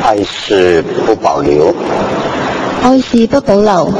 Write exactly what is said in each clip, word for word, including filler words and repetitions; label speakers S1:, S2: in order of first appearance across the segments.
S1: 爱是不保留。
S2: 愛是不保留。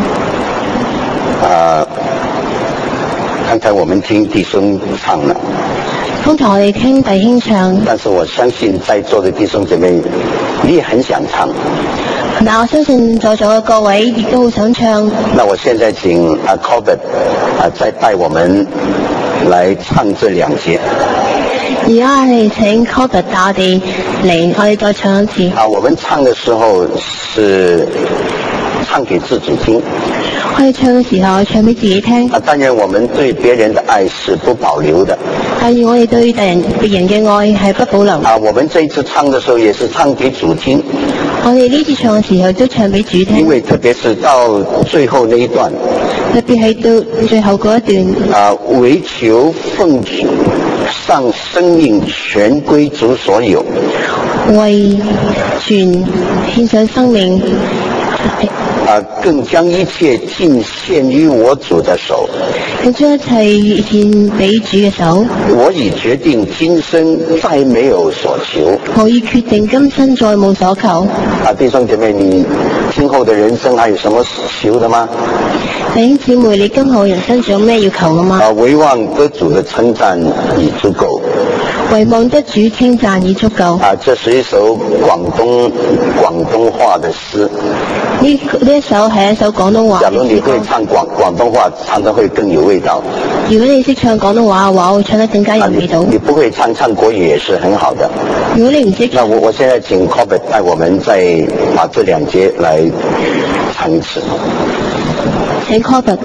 S1: 啊，刚才我们听弟兄唱了，
S2: 剛才我哋聽弟兄唱，
S1: 但是我相信在座的弟兄姐妹，你也很想唱。
S2: 但我相信在座嘅各位亦都好想唱。
S1: 那我現在請啊 Corbett 啊再帶我們來唱這兩節。
S2: 而家我哋請 Corbett 帶我哋嚟，我哋再唱一次。
S1: 啊，我們唱的時候是唱給自己聽。
S2: 我哋唱嘅時候，唱俾自己聽。
S1: 啊，當然我們對別人的愛是不保留的。
S2: 但係我哋對別人別人嘅愛係不保留。
S1: 啊，我們這一次唱的時候也是唱給主聽。
S2: 我哋呢次唱嘅時候都唱俾主聽。
S1: 因為特別是到最後那一段，
S2: 特別係到最後嗰一段。
S1: 啊，唯求奉主上生命全歸主所有，
S2: 為全獻上生命。
S1: 啊，更將一切盡獻於我主的手，
S2: 更將一切獻俾主嘅手。
S1: 我已決定今生再沒有所求。
S2: 我已決定今生再冇所求。
S1: 啊，弟兄姐妹，你今後的人生還有什麼求的嗎？
S2: 弟兄姊妹，你今後人生仲有咩要求嘅嗎？
S1: 啊，唯望得主的稱讚已足夠。
S2: 唯望得主稱讚已足夠。
S1: 啊，這是一首廣東廣東話的詩。
S2: 呢呢一首係一首廣東話。
S1: 假如你會唱廣廣東話，唱得會更有味道。
S2: 如果你識唱廣東話嘅話，我會唱得更加有味道。
S1: 啊、你, 你不會唱唱國語也是很好的。
S2: 如果你唔識，
S1: 那我我現在請 Corbett 帶我們再把這兩節來唱一次。
S2: 請 Corbett。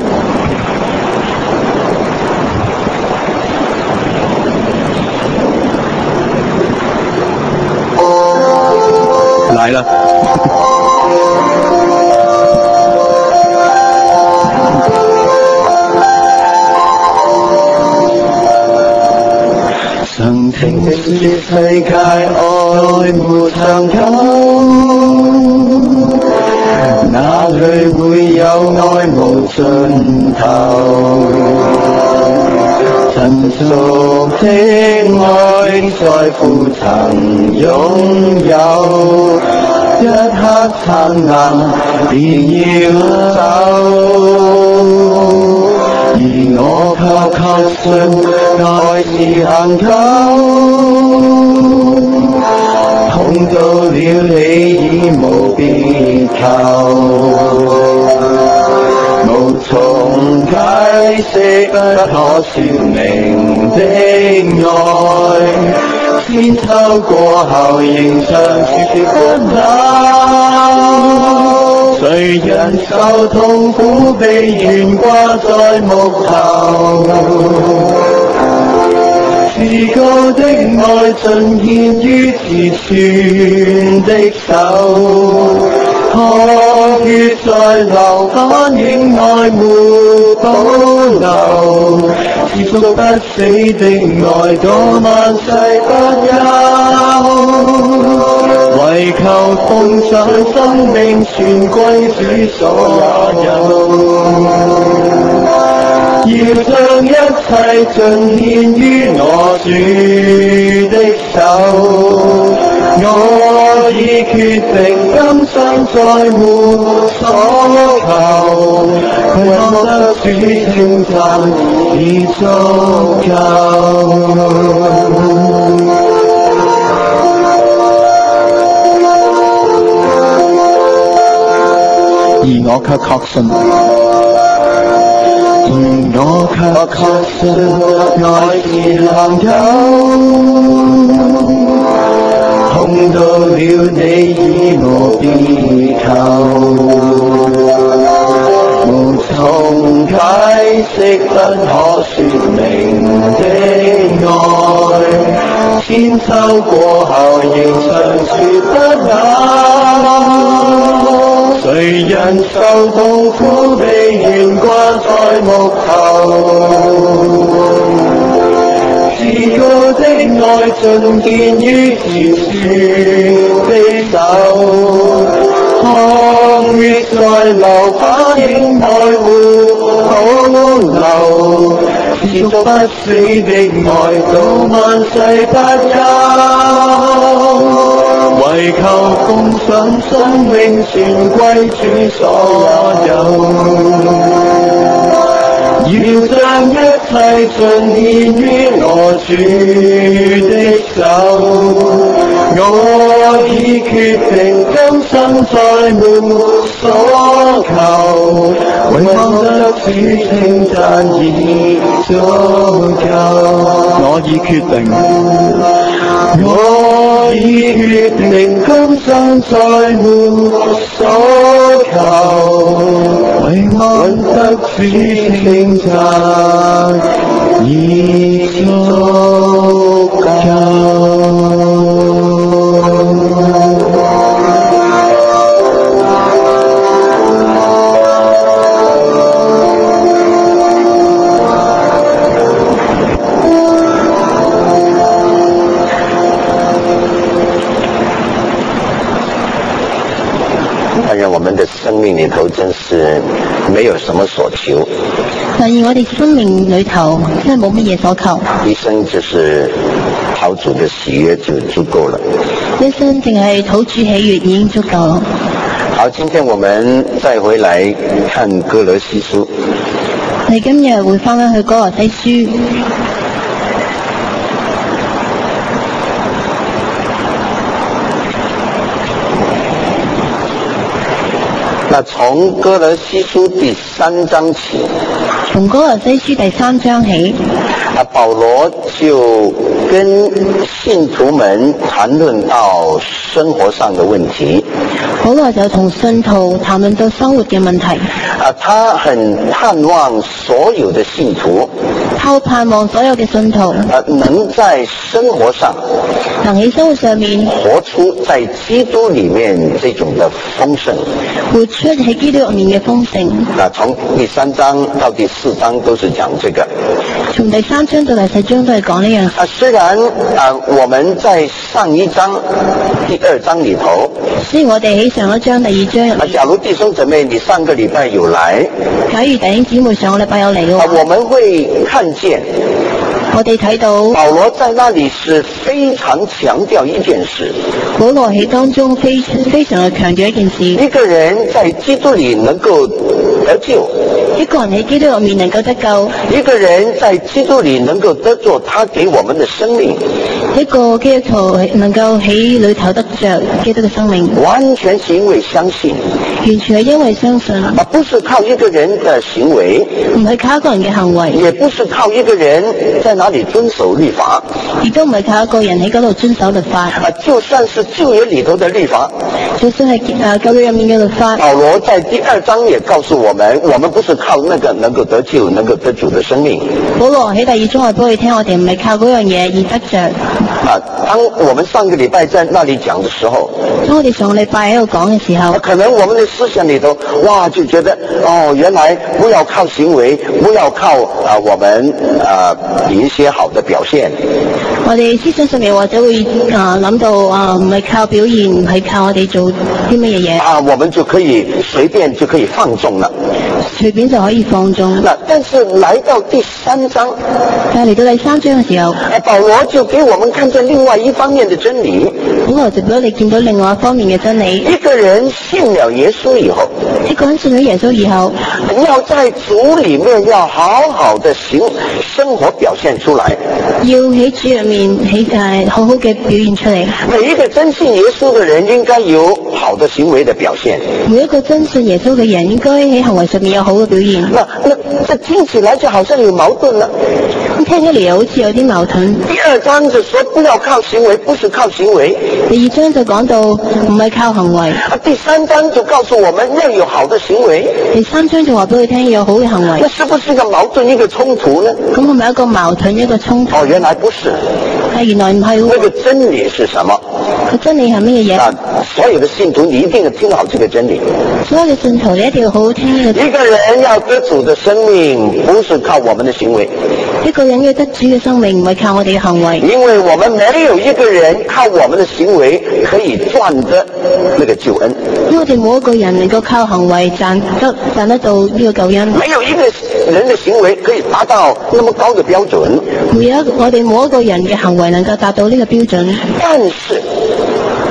S3: 來了。曾聽說世界愛沒長久，哪裏會有愛無盡頭？陳熟的愛在乎曾擁有，一刻燦爛便要走。而我卻確信愛是恒久，碰到了你已無別求，無從解釋不可說明的愛，千秋過後仍常說不朽。誰人受痛苦被懸掛在木頭，至高的愛盡獻於慈船的手，汗血在流，反映愛沒保留，持續不死的愛到萬世不休。為求奉上生命全歸主所有，要將一切盡獻於我主的手。我已決定今生再沒所求，為獲得主稱讚已足夠。而我卻確信，而我卻確信愛是恒久，碰到了你已無別求，無從解釋不可說明的愛，千秋過後仍常說不朽。誰人受痛苦被懸掛在木頭，至高的愛盡獻於慈船的手，汗血在流，反映愛沒保留，持續不死的愛到萬世不休。 為求奉上生命全歸主所有。要將一切盡獻於我主的手，我已決定今生再沒所求，永望得主稱讚已足夠。我已決定，我已決定今生再沒所求，永望得主稱讚已足夠。
S1: 我們的生命裏頭真是沒有什麼所求，
S2: 但係我哋生命裏頭真係冇乜嘢所求，
S1: 一生就是討主的喜悅就足夠了，
S2: 一生淨係討主喜悅已經足夠了。
S1: 好，今天我們再回來看歌羅西書，
S2: 我哋今日會翻返去歌羅西書。
S1: 那從歌羅西書第三章起，
S2: 從歌羅西書第三章起，
S1: 啊，保羅就跟信徒們談論到生活上的問題。
S2: 保羅就同信徒談論到生活嘅問題。
S1: 啊，他很盼望所有的信徒，
S2: 他盼望所有嘅信徒，
S1: 啊，能在生活上，
S2: 能喺生活上面
S1: 活出在基督裏面這種的豐盛，
S2: 活出喺基督入面嘅豐盛。
S1: 啊，從第三章到第四章都是講這個。
S2: 從第三章到第四章都係講呢樣。
S1: 啊，雖然啊，我們在上一章第二章裏頭，
S2: 雖然我哋喺上一章第二章入面，
S1: 啊，假如弟兄姊妹你上個禮拜有來，
S2: 假如弟兄姊妹上個禮拜有嚟嘅話，
S1: 啊，我們會看見
S2: 我哋睇到
S1: 保羅在那裡是非常強調一件事，
S2: 保羅喺當中非非常嘅強調一件事，
S1: 一個人在基督裡能夠得救，
S2: 一個人喺基督入面能夠得救，
S1: 一個人在基督裡能夠得着他給我們的生命，
S2: 一個基督徒能夠喺裏頭得着基督嘅生命，
S1: 完全是因為相信，
S2: 完全係因為相信，
S1: 啊，不是靠一個人的行為，
S2: 唔係靠一個人嘅行為，
S1: 也不是靠一個人在哪裡遵守律法，
S2: 亦都唔係靠一個人喺嗰度遵守律法。
S1: 啊，就算是舊約裡頭的律法，
S2: 就算係誒舊約入面嘅律法，
S1: 保羅在第二章也告訴我們，我們不是靠那個能夠得救、能夠得主的生命。
S2: 保羅喺第二章話俾你聽，我哋唔係靠嗰樣嘢而得着。
S1: 啊，當我們上個禮拜在那裡講的時候，
S2: 當我哋上個禮拜喺度講嘅時候，
S1: 可能我們的思想裡頭，哇，就覺得哦，原來不要靠行為，不要靠啊我們啊一些好的表現。
S2: 我哋思想上面或者會啊諗到啊，唔係靠表現，唔係靠我哋做啲乜嘢嘢
S1: 啊，我們就可以隨便就可以放縱了，
S2: 隨便就可以放縱。
S1: 那但是來到第三章，
S2: 但係嚟到第三章嘅時候，
S1: 啊，保羅就給我們看見另外一方面的真理。
S2: 保羅就俾我哋見到另外一方面嘅真理。
S1: 一個人信了耶穌以後，
S2: 一個人信咗耶穌以後，
S1: 要在主裏面要好好的行生活表現出來，
S2: 要喺主入面喺誒好好嘅表現出嚟。
S1: 每一個真信耶穌的人應該有好的行為的表現。
S2: 每一個真信耶穌嘅人應該喺行為上面有好嘅表現。
S1: 那那這聽起來就好像有矛盾了。
S2: 咁聽起嚟又好似有啲矛盾。
S1: 第二章就說不要靠行為，不是靠行為。
S2: 第二章就講到唔係靠行為。
S1: 啊，第三章就告訴我們要有好的行為。
S2: 第三章就話俾佢聽要有好嘅行為。
S1: 那是不是一個矛盾，一個衝突呢？
S2: 咁係咪一個矛盾，一個衝突？
S1: 哦，原來不是。
S2: 係原來唔係。
S1: 那個真理是什麼？
S2: 個真理係乜嘢嘢？
S1: 啊，所有的信徒你一定要聽好這個真理。
S2: 所有嘅信徒你一定要好好聽呢個。
S1: 一個人要得主的生命，不是靠我們的行為。
S2: 一個人要得主嘅生命，唔係靠我哋嘅行為。
S1: 因為我們沒有一個人靠我們的行為可以賺得那個救恩。
S2: 因為我哋冇一個人能夠靠行為賺得賺得到呢個救恩。
S1: 沒有一個人的行為可以達到那麼高的標準。
S2: 每一我哋冇一個人嘅行為能夠達到呢個標準。
S1: 但是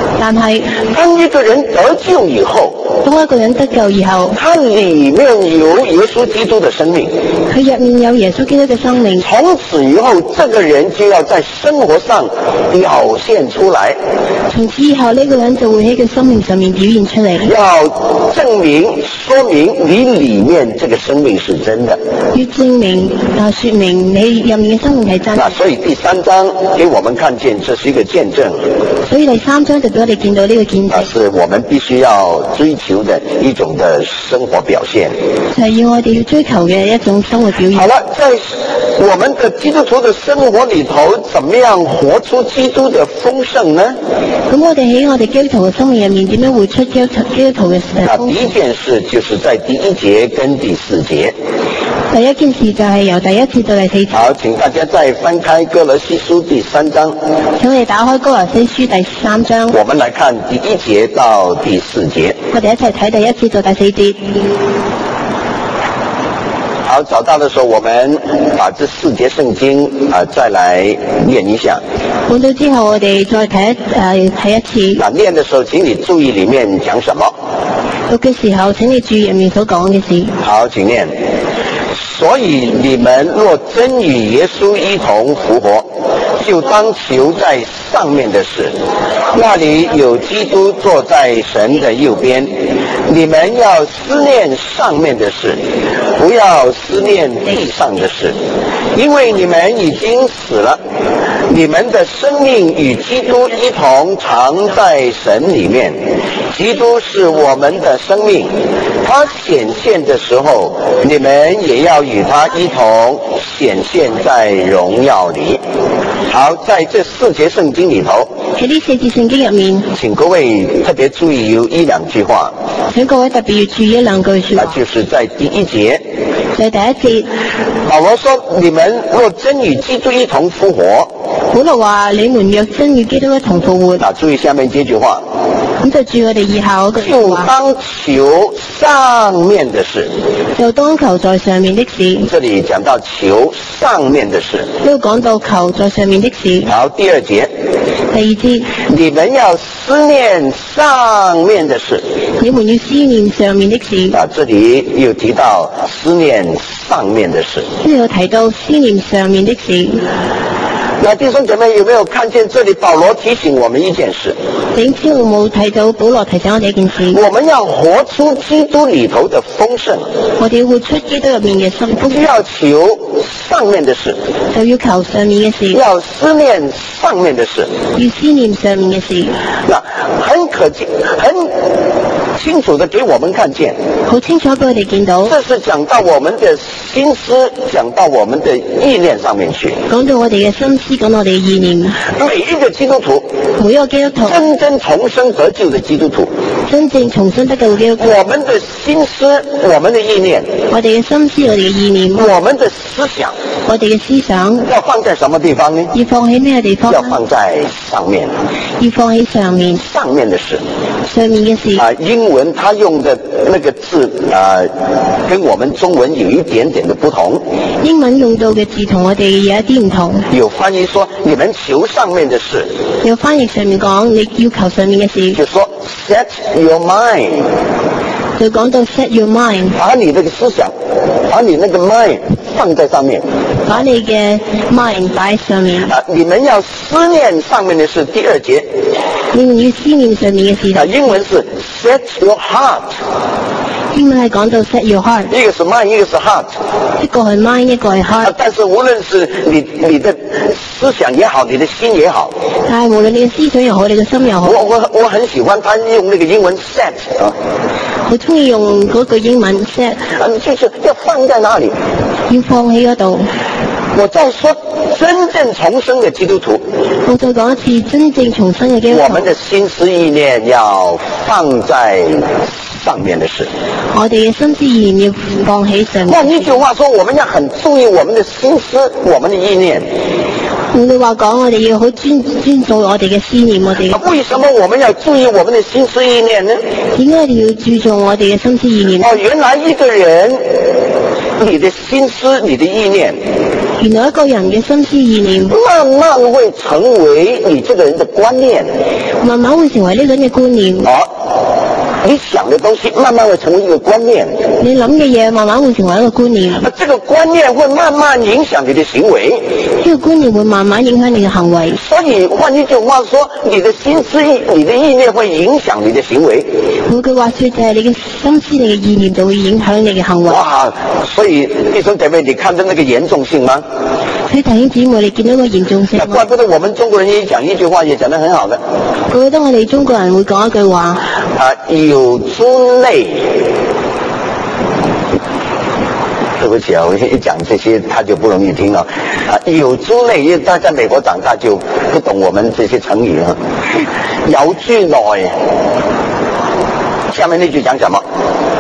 S2: 但係
S1: 當一個人得救以後，
S2: 當一個人得救以後，
S1: 他裏面有耶穌基督的生命，
S2: 佢入面有耶穌基督嘅生命。
S1: 從此以後，這個人就要在生活上表現出來，
S2: 從此以後呢、這個人就會喺佢生命上面表現出嚟，
S1: 要證明說明你裏面這個生命是真的，
S2: 要證明啊說明你入面嘅生命係真。
S1: 那所以第三章給我們看見這是一個見證，
S2: 所以第三章就俾我哋見到呢個見證，
S1: 那是我們必須要追求的一種的生活表現，
S2: 就係要我哋要追求嘅一種生活表現。
S1: 好了，在我們的基督徒的生活裏頭，怎麼樣活出基督的豐盛呢？
S2: 咁我哋喺我哋基督徒嘅生命入面，點樣活出基督基督徒嘅
S1: 那第一件事就是在第一節跟第四節。
S2: 第一件事就係由第一節到第四節。
S1: 好，請大家再翻開哥羅西書第三章，
S2: 請我哋打開哥羅西書第三章，
S1: 我們來看第一節到第四節。
S2: 我哋一齊睇第一節到第四節。
S1: 好，找到的時候，我們把這四節聖經啊、呃、再來念一下。
S2: 揾到之後，我哋再睇一誒睇一次。
S1: 那念的時候，請你注意裏面講什麼。
S2: 讀嘅時候，請你注意入面所講嘅事。
S1: 好，請念。所以你們若真與耶穌一同復活，就當求在上面的事，那裡有基督坐在神的右邊。你們要思念上面的事，不要思念地上的事，因為你們已經死了，你們的生命與基督一同藏在神裡面。基督是我們的生命，他顯現的時候，你們也要與他一同顯現在榮耀裡。好，在這四節聖經裡頭，
S2: 喺呢四節聖經入面，
S1: 請各位特別注意有一兩句話。
S2: 請各位特別要注意一兩句說話。
S1: 那就是在第一節，
S2: 在第一節，
S1: 保羅說：你們若真與基督一同復活。
S2: 保羅話：你們若真與基督一同復活。
S1: 那注意下面這句話。
S2: 咁就注意我哋以下嗰句
S1: 就
S2: 話。
S1: 當求上面的事。
S2: 就當求在上面的事。
S1: 這裡講到求上面的事。
S2: 呢度講到求在上面的事。
S1: 好，第二節。
S2: 第二節。你
S1: 們要思念上面的事。
S2: 你們要思念上面的事。
S1: 啊，這裡又提到思念上面的事。
S2: 呢度有提到思念上面的事。
S1: 那弟兄姐妹有沒有看見這裡保羅提醒我們一件事？
S2: 你知我冇睇到保羅提醒我哋一件事。
S1: 我們要活出基督裡頭的豐盛。
S2: 我哋要活出基督入面嘅幸福。
S1: 要求上面的事。
S2: 就要求上面嘅事。
S1: 要思念上面的事。
S2: 要思念上面嘅事。
S1: 那很可見，很清楚的給我們看見。
S2: 好清楚俾我哋見到。
S1: 這是講到我們的心思，講到我們的意念上面去。
S2: 講到我哋嘅心思，講到我哋嘅意念。
S1: 每一個基督徒，
S2: 每一個基督徒，
S1: 真正重生得救的基督徒，
S2: 真正重生得救嘅基督徒，
S1: 我們的心思，我們的意念，
S2: 我哋嘅心思，我哋嘅意念，
S1: 我們的思想，
S2: 我哋嘅思想，
S1: 要放在什麼地方呢？
S2: 要放喺咩地方？
S1: 要放在上面。
S2: 要放喺上面。
S1: 上面的事。
S2: 上面嘅事。
S1: 啊，英文他用的那個字啊，跟我們中文有一點點的不同。
S2: 英文用到嘅字同我哋有一啲唔同。
S1: 有翻譯說你們求上面的事。
S2: 有翻譯上面講你要求上面嘅事。
S1: 就說 set your mind。
S2: 就講到 set your mind。
S1: 把你那個思想，把你那個 mind 放在上面。
S2: 把你嘅 mind 擺喺上面。
S1: 啊，你們要思念上面的事。第二節。
S2: 你們要思念上面嘅事。
S1: 啊，英文是 set your heart。
S2: 英文係講到 set your heart。
S1: 一個是 mind，一個是 heart。
S2: 一個係 mind，一個係 heart。
S1: 啊，但是無論是你你的思想也好，你的心也好。
S2: 但係無論你嘅思想又好，你嘅心又好。
S1: 我我我很喜歡他用那個英文 set 啊。
S2: 我中意用嗰句英文 set。
S1: 啊，就是要放在哪裡？
S2: 要放喺嗰度。
S1: 我再說，真正重生的基督徒，
S2: 我再講一次，真正重生嘅基督徒，
S1: 我們的心思意念要放在上面的事。
S2: 我哋嘅心思意念要放喺上面。
S1: 換一句話說，我們要很注意我們的心思，我們的意念。
S2: 換句話講，我哋要好專專注我哋嘅思念，我哋。
S1: 為什麼我們要注意我們的心思意念呢？
S2: 點解我哋要注重我哋嘅心思意念？
S1: 哦，原來一個人，你的心思、你的意念，
S2: 原來一個人嘅心思意念，
S1: 慢慢會成為你這個人的觀念，
S2: 慢慢會成為呢個人嘅觀念。
S1: 哦，你想的東西慢慢會成為一個觀念，
S2: 你諗嘅嘢慢慢會成為一個觀念。
S1: 那這個觀念會慢慢影響你的行為，
S2: 呢個觀念會慢慢影響你嘅行為。
S1: 所以換一句話說，你的心思意，你的意念會影響你的行為。
S2: 換句話說就係你嘅心思、你嘅意念就會影響你嘅行為。
S1: 哇！所以弟兄姐妹，你看到那個嚴重性嗎？
S2: 所以弟兄姊妹，你見到個嚴重性嗎？
S1: 怪不得我們中國人一講一句話也講得很好的。
S2: 我覺得我哋中國人會講一句話。
S1: 啊，有諸類。對不起啊，我一講這些他就不容易聽了。啊，有諸類，因為他在美國長大就不懂我們這些成語啊。有諸內，下面那句講什麼？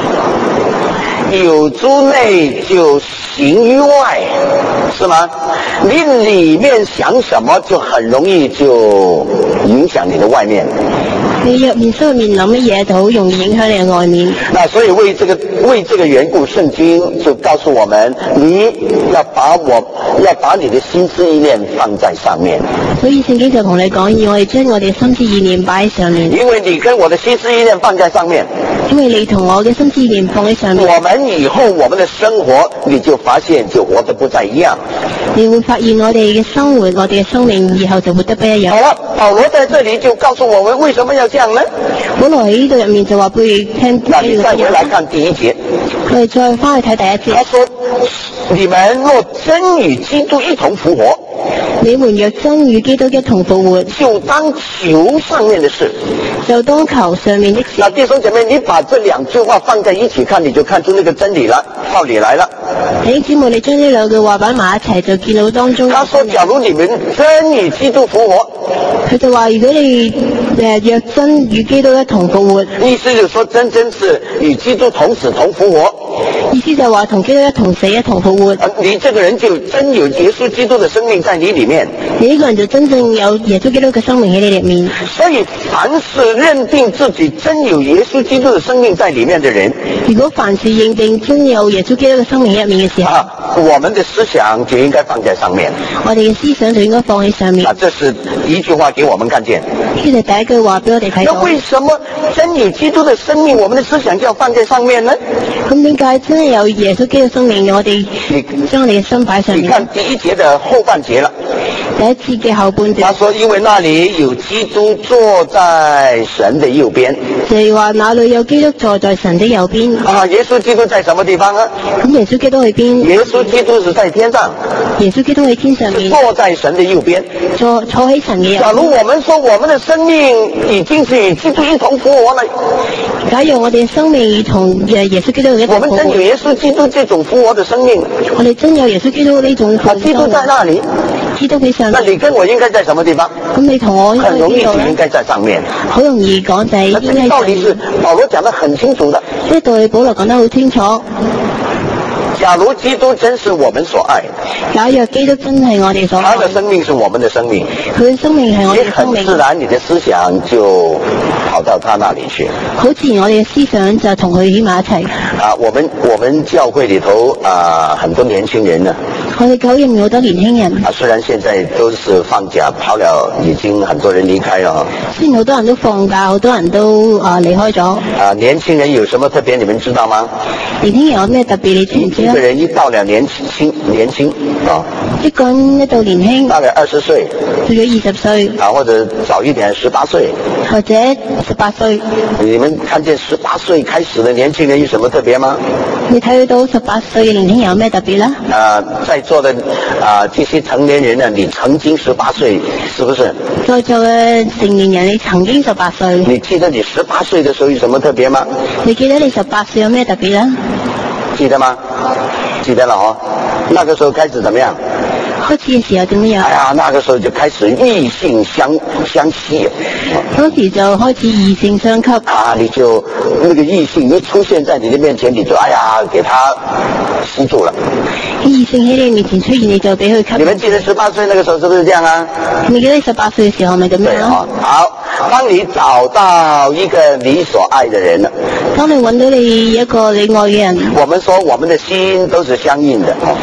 S1: 有諸內就行於外，是嗎？你裏面想什麼，就很容易就影響你的外面。
S2: 你入面心入面諗乜嘢，就好容易影響你嘅外面。
S1: 那所以為這個為這個緣故，聖經就告訴我們，你要把我要把你的心思意念放在上面。
S2: 所以聖經就同你講，要我哋將我哋心思意念擺喺上面。
S1: 因為你跟我的心思意念放在上面，
S2: 因為你同我嘅心思意念放喺上面，
S1: 我們以後我們的生活，你就發現就活得不再一樣。
S2: 你會發現我哋嘅生活，我哋嘅生命以後就活得不一樣。
S1: 好了，保羅在這裏就告訴我們為什麼要這樣呢？
S2: 保羅喺呢度入面就話俾你聽。
S1: 那你再回來看第一節，
S2: 我哋再翻去睇第一節。
S1: 他說：你們若真與基督一同復活，
S2: 你們若真與基督一同復活，
S1: 就當求上面的事，
S2: 就當求上面的事。
S1: 那弟兄姐妹，你把這兩句話放在一起看，你就看出那個真理了，道理來了。
S2: 弟兄姊妹，你將呢兩句話擺埋一齊，就見到當中。
S1: 他說：假如你們真與基督復活，
S2: 佢就話：如果你誒若真與基督一同復活，
S1: 意思就是說真真是與基督同死同復活。
S2: 意思就係話同基督一同死一同復活。
S1: 你這個人就真有耶穌基督的生命在你裏面。
S2: 你呢個人就真正有耶穌基督嘅生命喺你裏面。
S1: 所以凡是認定自己真有耶穌基督的生命在裏面的人，
S2: 如果凡是認定真有耶穌基督嘅生命喺入面嘅時候，
S1: 啊，我們的思想就應該放在上面。
S2: 我哋嘅思想就應該放喺上面。
S1: 啊，這是一句話給我們看見。
S2: 呢係第一句話俾我哋睇到。
S1: 那為什麼真有基督的生命，我們的思想就要放在上面呢？
S2: 咁點解真係有耶穌基督生命，我哋將我哋嘅心擺上面？
S1: 你看第一節的後半節了。
S2: 第一節嘅後半節，
S1: 他說：因為那裏有基督坐在神的右邊。
S2: 就係話那裏有基督坐在神的右邊。
S1: 啊，耶穌基督在什麼地方啊？
S2: 咁耶穌基督喺邊？
S1: 耶穌基督是在天上。
S2: 耶穌基督喺天上面，
S1: 坐在神的右邊，
S2: 坐坐喺神嘅右邊。
S1: 假如我們說我們的生命已經是與基督一同復活了，
S2: 假如我哋嘅生命已同誒耶穌基督一同復活，
S1: 我們真有耶穌基督這種復活的生命，
S2: 我哋真有耶穌基督呢種復活。
S1: 基督在那裏，
S2: 基督喺上面。
S1: 那你跟我應該在什麼地方？
S2: 咁你同我
S1: 很容易就應該在上面。
S2: 好容易講就係應該喺上面。
S1: 道理是保羅講得很清楚的。
S2: 呢道理保羅講得好清楚。
S1: 假如基督真是我們所愛，
S2: 假若基督真係我哋所愛，
S1: 他的生命是我們的生命，
S2: 佢嘅生命係我哋嘅生命，
S1: 很自然你的思想就跑到他那裏去。
S2: 好自然我哋嘅思想就同佢喺埋一齊。
S1: 啊，我們我們教會裏頭啊，很多年輕人呢。
S2: 我哋教會入面好多年輕人。
S1: 啊，雖然現在都是放假跑了，已經很多人離開了。
S2: 雖然好多人都放假，好多人都啊離開咗。
S1: 啊，年輕人有什麼特別？你們知道嗎？
S2: 年輕人有咩特別？你知唔知？
S1: 一個人一到了年輕年輕啊，
S2: 一個人一到年輕，
S1: 大概二十歲，
S2: 到咗二十歲，
S1: 啊或者早一點十八歲，
S2: 或者十八歲。
S1: 你們看見十八歲開始的年輕人有什麼特別嗎？
S2: 你睇到十八歲嘅年輕人有咩特別呢？
S1: 啊，在座的啊這些成年人呢，你曾經十八歲，是不是？
S2: 在座嘅成年人，你曾經十八歲。
S1: 你記得你十八歲的時候有什麼特別嗎？
S2: 你記得你十八歲有咩特別呢？
S1: 記得嗎？記得了哦。那個時候開始怎麼樣？
S2: 開始嘅時候點樣？
S1: 哎呀，那個時候就開始異性相相吸。
S2: 當時就開始異性相吸。
S1: 啊，你就那個異性一出現在你的面前，你就哎呀，給他吸住了。
S2: 異性喺你面前出現，你就俾佢吸。
S1: 你們記得十八歲那個時候是不是這樣啊？
S2: 你記得十八歲嘅時候係咪咁樣？
S1: 對哦。好，當你找到一個你所愛的人了，
S2: 當你揾到你一個你愛嘅人，
S1: 我們說我們的心都是相應的。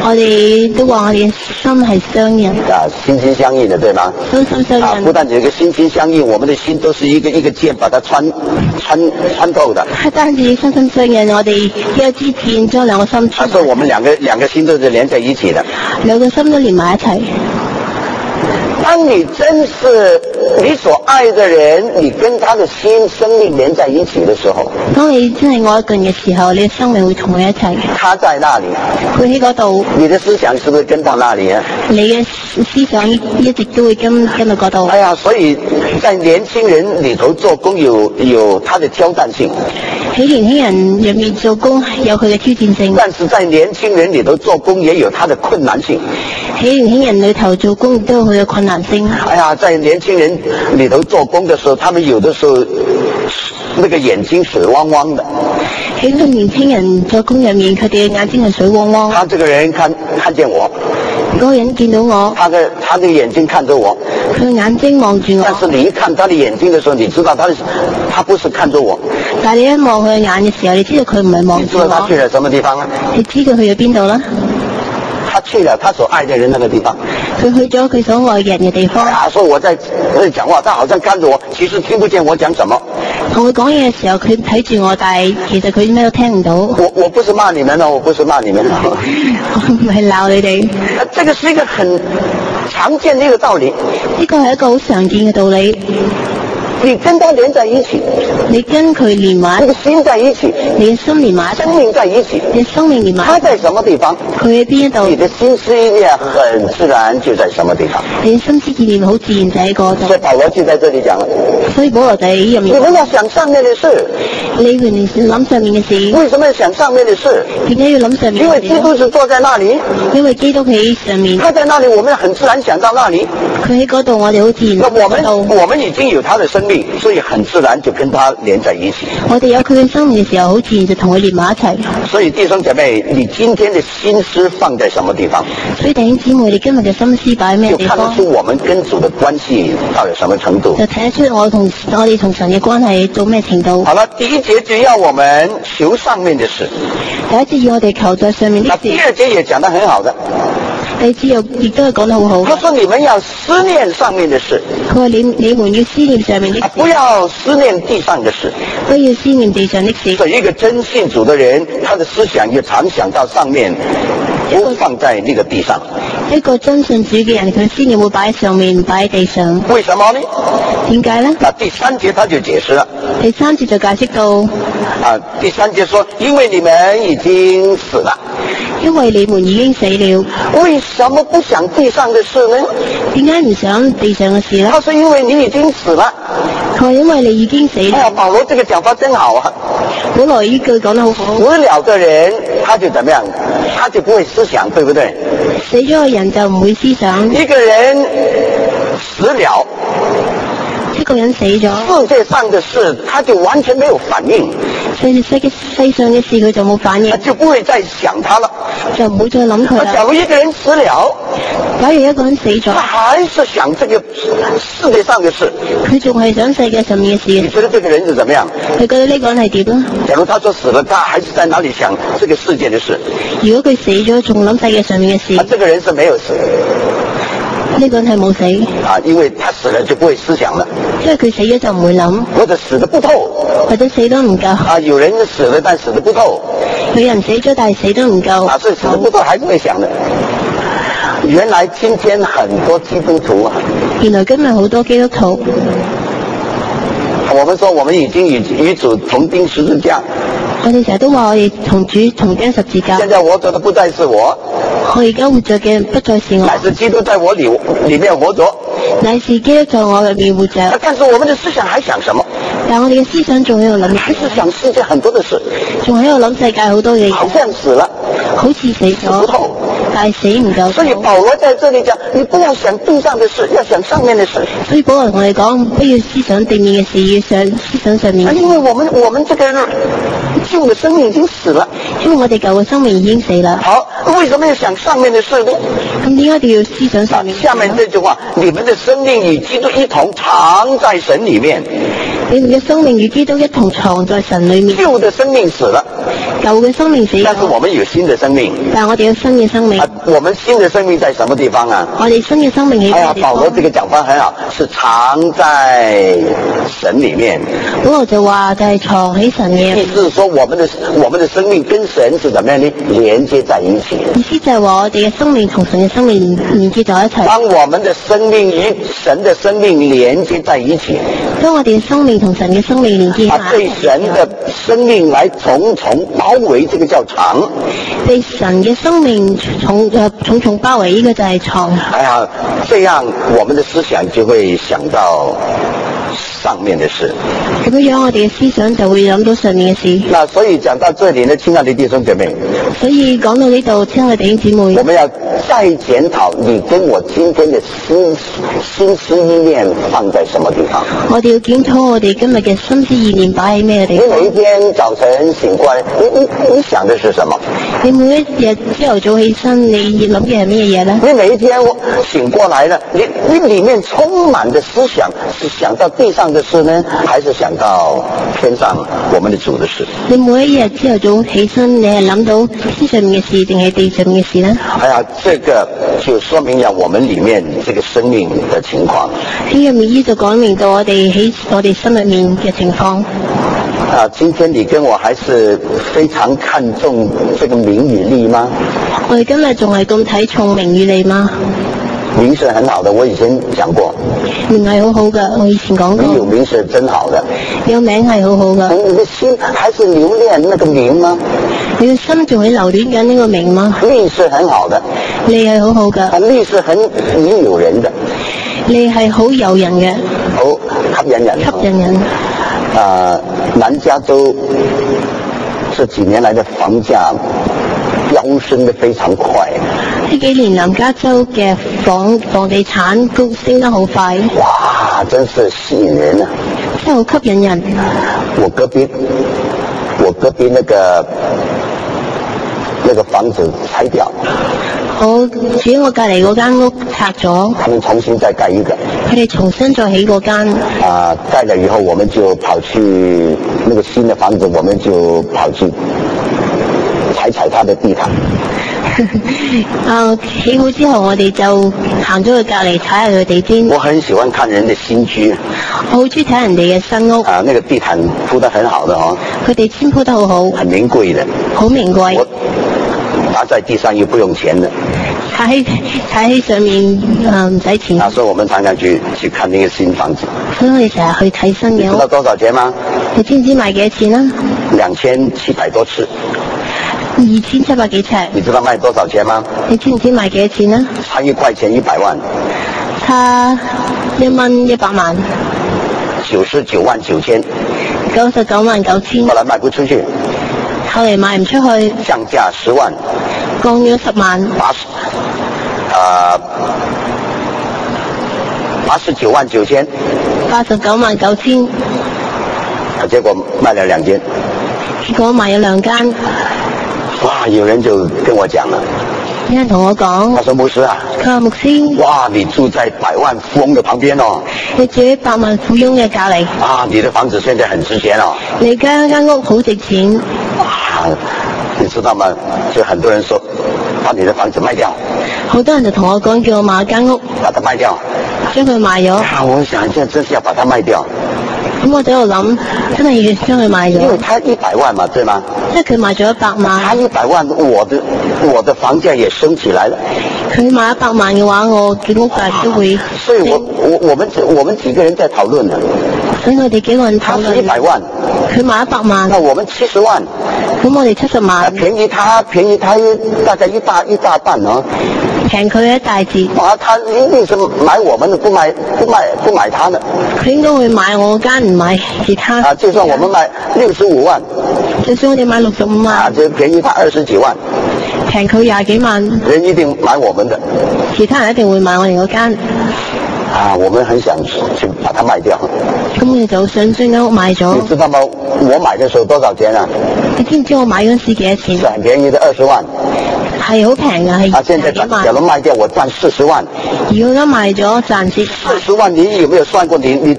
S2: 我哋都話我哋嘅心係相印，
S1: 啊，心心相印的，對嗎？
S2: 心心相
S1: 啊，
S2: 印。
S1: 不但有一個心心相印，我們的心都是一個一個箭把它穿穿穿透的。
S2: 不單止心心相印，我哋一支箭將兩個心穿。
S1: 他說我們兩個兩個心都是連在一起的。
S2: 兩個心都連埋一齊。
S1: 當你真是你所愛的人，你跟他的心生命連在一起的時候，
S2: 當你真係愛一個人嘅時候，你嘅生命會同佢一齊。
S1: 他在那裡，
S2: 佢喺嗰度，
S1: 你的思想是不是跟到那裡啊？
S2: 你嘅思想一直都會跟跟到嗰度。
S1: 哎呀，所以在年輕人裡頭做工有有他的挑戰性，
S2: 喺年輕人入面做工有佢嘅挑戰性，
S1: 但是在年輕人裡頭做工也有他的困難性。
S2: 喺年輕人裡頭做工都有佢嘅困難性。
S1: 哎呀，在年輕人裡頭做工的時候，他們有的時候那個眼睛水汪汪的。
S2: 喺個年輕人做工入面，佢哋嘅眼睛係水汪汪。
S1: 他這個人看看見我，
S2: 嗰個人見到我，
S1: 他的他的眼睛看着我，
S2: 佢眼睛望住我。
S1: 但是你一看他的眼睛的時候，你知道他他不是看着我。
S2: 但係你一望佢嘅眼嘅時候，你知道佢唔係望
S1: 你
S2: 住我。
S1: 知道他去了什麼地方啊？
S2: 你知道去咗邊度啦？
S1: 他去了他所愛的人那個地方。
S2: 佢去咗佢所愛嘅人嘅地方。
S1: 他說我在我在講話，他好像看着我，其實聽不見我講什麼。
S2: 同佢講嘢嘅時候，佢睇住我，但係其實佢咩都聽唔到。
S1: 我我不是罵你們哦，我不是罵你們。
S2: 我唔係鬧你哋。
S1: 這個是一個很常見的一個道理。
S2: 呢個係一個好常見嘅道理。
S1: 你跟他連在一起，
S2: 你跟佢連埋，
S1: 你的心在一起，
S2: 你嘅心連埋，
S1: 生命在一起，
S2: 你生命連埋。
S1: 他在什麼地方？
S2: 佢喺邊一度？
S1: 你的心思意念很自然就在什麼地方。
S2: 你心思意念好自然就喺嗰度。
S1: 所以保羅就在這裏講了。
S2: 所以保羅就喺入面。
S1: 你們要想上面的事。
S2: 你永遠諗上面嘅事。
S1: 為什麼要想上面的事？
S2: 點解要諗上面？
S1: 因為基督是坐在那裏。
S2: 因為基督喺上面。
S1: 他在那裏，我們很自然想到那裏。
S2: 佢喺嗰度，我哋好自然。
S1: 那我們我們已經有他的生命，所以很自然就跟他連在一起。
S2: 我哋有佢嘅生命嘅時候，好自然就同佢連埋一齊。
S1: 所以弟兄姐妹，你今天的心思放在什麼地方？
S2: 所以弟兄姊妹，你今日嘅心思擺喺咩地方？
S1: 就看得出我們跟主的關係到了什麼程度。
S2: 就睇得出我同我哋同神嘅關係到咩程度。
S1: 好了，第一節就要我們求上面的事。
S2: 第一節要我哋求在上面的事。
S1: 第二節也講得很好的。
S2: 第二節又亦都係講得好好。
S1: 他說你們要思念上面的事。
S2: 佢話你你們要思念上面的事，
S1: 不要思念地上的事。
S2: 不要思念地上的事。
S1: 所以一個真信主的人，他的思想也常想到上面，不放在那個地上。
S2: 一個真信主嘅人，佢思念會擺喺上面，擺喺地上。
S1: 為什麼呢？
S2: 點解呢？
S1: 那第三節他就解釋了。
S2: 第三節就解釋到，
S1: 啊，第三節說，因為你們已經死了。
S2: 因為你們已經死了。
S1: 為什麼不想地上的事呢？
S2: 點解唔想地上嘅事呢？
S1: 他說因為你已經死了。
S2: 佢話因為你已經死了。
S1: 哎呀，保羅這個講法真好啊！
S2: 保羅呢句講得好好。
S1: 死了的人，他就怎麼樣？他就不會思想，對不對？
S2: 死咗嘅人就唔會思想。
S1: 一個人死了，
S2: 一個人死咗，
S1: 世界上的事他就完全沒有反應。
S2: 世世世上嘅事佢就冇反應，
S1: 就不會再想他了，
S2: 就唔會再諗佢啦。
S1: 假如一個人死了，
S2: 假如一個人死咗，
S1: 他還是想這個世界上的事，
S2: 佢仲係想世界上面嘅事。
S1: 你覺得這個人是怎麼樣？
S2: 你覺得呢個人係點啊？
S1: 假如他說死了，他還是在哪裏想這個世界的事？
S2: 如果佢死咗，仲諗世界上面嘅事，
S1: 啊，這個人是沒有死。
S2: 呢個人係冇死。
S1: 啊，因為他死了就不會思想了。
S2: 因為佢死咗就唔會諗，
S1: 或者死得不透，
S2: 或者死得唔夠。
S1: 啊，有人死了但死得不透，
S2: 有人死咗但係死得唔夠。
S1: 啊，所以死得不透還是會想的。原來今天很多基督徒啊，
S2: 原來今日好多基督徒，
S1: 我們說我們已經與與主同釘十字架。
S2: 我哋成日都話我哋同主同釘十字架。
S1: 現在活着的不再是我，
S2: 我而家活着嘅不再是我，
S1: 乃是基督在我裏裏面活着。
S2: 乃是基督在我入面活着。
S1: 但是我們的思想還想什麼？
S2: 但我哋嘅思想仲喺度諗，
S1: 還是想世界很多的事，
S2: 仲喺度諗世界好多嘅嘢，
S1: 好像死了，
S2: 好似死咗，但係死唔夠。
S1: 所以保羅在這裏講，你不要想地上的事，要想上面的事。
S2: 所以保羅同我哋講，不要思想地面嘅事，要想思想上面。
S1: 因為我們我們這個舊的生命已經死了，
S2: 因為我哋舊嘅生命已經死啦。
S1: 好，為什麼要想上面的事呢？
S2: 咁點解一定要思想上面？
S1: 下面這句話，你們的生命與基督一同藏在神裏面。
S2: 你們嘅生命與基督一同藏在神裏面。
S1: 舊的生命死了，
S2: 舊嘅生命死咗，
S1: 但是我們有新的生命。
S2: 但係我哋有新嘅生命。
S1: 啊，我們新的生命在什麼地方啊？
S2: 我哋新嘅生命喺
S1: 哎呀，
S2: 咩地方？
S1: 保羅這個講法很好，是藏在神裡面。
S2: 保羅就話就係藏喺神嘅。
S1: 意思是說，我們的我們的生命跟神是怎麼樣呢？連接在一起。
S2: 意思就係話我哋嘅生命同神嘅生命連連接在一齊。
S1: 當我們的生命與神的生命連接在一起，
S2: 當我哋嘅生命同神嘅生命連接
S1: 啊，
S2: 埋
S1: 對神的生命來重重包圍，這個叫藏。
S2: 被神嘅生命重誒重重包圍，呢個就係藏。
S1: 哎呀，這樣我們的思想就會想到上面的事。
S2: 咁樣樣我哋嘅思想就會諗到上面嘅事。
S1: 那所以講到這裡呢，親愛的弟兄姐妹，
S2: 所以講到呢度，親愛的弟兄姊妹，
S1: 我們要再檢討你跟我今天的心心思意念放在什麼地方。
S2: 我哋要檢討我哋今日嘅心思意念擺喺咩地
S1: 你
S2: 方。
S1: 每一天早晨醒過來，你你你想的是什麼？
S2: 你每一日朝頭早起身，你諗嘅係咩嘢呢？
S1: 你每一天醒過來了，你你裡面充滿的思想是想到地上的事呢，還是想到天上我們的主的事？
S2: 你每一日朝頭早起身，你係諗到天上面嘅事定係地上面嘅事呢？
S1: 哎呀，這個就說明了我們裡面這個生命的情況。
S2: 呢個意義就講明到我哋喺我哋心入面嘅情況。
S1: 啊，今天你跟我還是非常看重這個名與利嗎？
S2: 我哋今日仲係咁睇重名與利嗎？
S1: 名是很好的，我以前講過。
S2: 名係好好噶，我以前講過。
S1: 你有名是真好的。
S2: 有名係好好噶。
S1: 你的心還是留戀那個名嗎？
S2: 你嘅心仲係留戀緊呢個名嗎？
S1: 利是很好的。
S2: 利係好好噶。
S1: 啊，利是很引誘人的。
S2: 利係好誘人嘅。
S1: 好吸引人。
S2: 吸引人。
S1: 啊，南加州這幾年來的房價飆升得非常快。
S2: 呢幾年南加州嘅房房地產高升得好快。
S1: 哇，真是吸引人啊！
S2: 真係好吸引人。
S1: 我隔壁，我隔壁那個那個房子拆掉。
S2: 我住喺我隔離嗰間屋拆咗。
S1: 他們重新再蓋一個。
S2: 佢哋重新再起嗰間。
S1: 啊，蓋了以後，我們就跑去那個新的房子，我們就跑去踩踩它的地毯。
S2: 啊，起好之後，我哋就行咗去隔離踩下佢地氈。
S1: 我很喜歡看人的新居。
S2: 我好中意睇人哋嘅新屋。
S1: 啊，那個地毯鋪得很好的哦。
S2: 佢地氈鋪得好好。
S1: 很名貴的。
S2: 好名貴。
S1: 我打在地上又不用錢的。
S2: 踩喺踩喺上面，啊唔使錢。
S1: 啊，所以我們常常去去看那個新房子。
S2: 所以我哋成日去睇新嘅屋。
S1: 你知道多少錢嗎？
S2: 你知唔知賣幾多錢啊？
S1: 兩千七百多尺。
S2: 二千七百幾尺。
S1: 你知道賣多少錢嗎？
S2: 你知唔知賣幾多錢啊？
S1: 差一塊錢一百萬。
S2: 差一蚊一百萬。
S1: 九十九萬九千。
S2: 九十九萬九千。
S1: 後來賣不出去。
S2: 後嚟賣唔出去。
S1: 降價十萬。
S2: 降咗十萬。
S1: 八十，啊，八十九萬九千。
S2: 八十九萬九千。
S1: 啊，結果賣了兩間。
S2: 結果賣咗兩間。
S1: 哇！有人就跟我講了。
S2: 有人同我講。
S1: 他說牧師啊。
S2: 佢話牧師。
S1: 哇！你住在百萬富翁的旁邊哦。
S2: 你住喺百萬富翁嘅隔離。
S1: 啊！你的房子現在很值錢哦。
S2: 你間間屋好值錢。
S1: 啊！你知道嗎？就很多人說，把你的房子賣掉。
S2: 好多人就同我講，叫我買間屋。
S1: 把它賣掉。
S2: 將佢賣咗。
S1: 啊！我想，現在真是要把它賣掉。
S2: 咁我就喺度諗，真係要將佢賣咗。
S1: 因為他一百萬嘛，對嗎？
S2: 即係佢賣咗一百萬。
S1: 他一百萬，我的我的房價也升起來了。
S2: 佢賣一百萬嘅話，我建屋價都會。
S1: 所以我我我們我們幾個人在討論呢。
S2: 所以我哋幾個人討論。
S1: 他是一百萬。
S2: 佢賣一百萬。
S1: 那我們七十萬。
S2: 咁我哋七十萬。
S1: 便宜他，便宜他大概一大一大半哦。
S2: 平佢一大截。
S1: 啊，他一定是買我們的，不買不買不買他的。
S2: 佢應該會買我間，唔買其他。
S1: 啊，就算我們賣六十五萬。
S2: 就算我哋買六十五萬。
S1: 啊，就便宜他二十幾萬。
S2: 平佢廿幾萬。
S1: 人一定買我們的。
S2: 其他人一定會買我哋嗰間。
S1: 啊，我們很想去把它賣掉。
S2: 咁我哋就想將間屋賣咗。
S1: 你知道嗎？我買的時候多少錢啊？
S2: 你知唔知我買嗰時幾多錢？
S1: 是很便宜的二十萬。
S2: 係好平噶，係。
S1: 啊，現在假如賣掉，我賺四十萬。
S2: 如果而家賣咗，賺蝕。
S1: 四十萬，你有沒有算過？你你做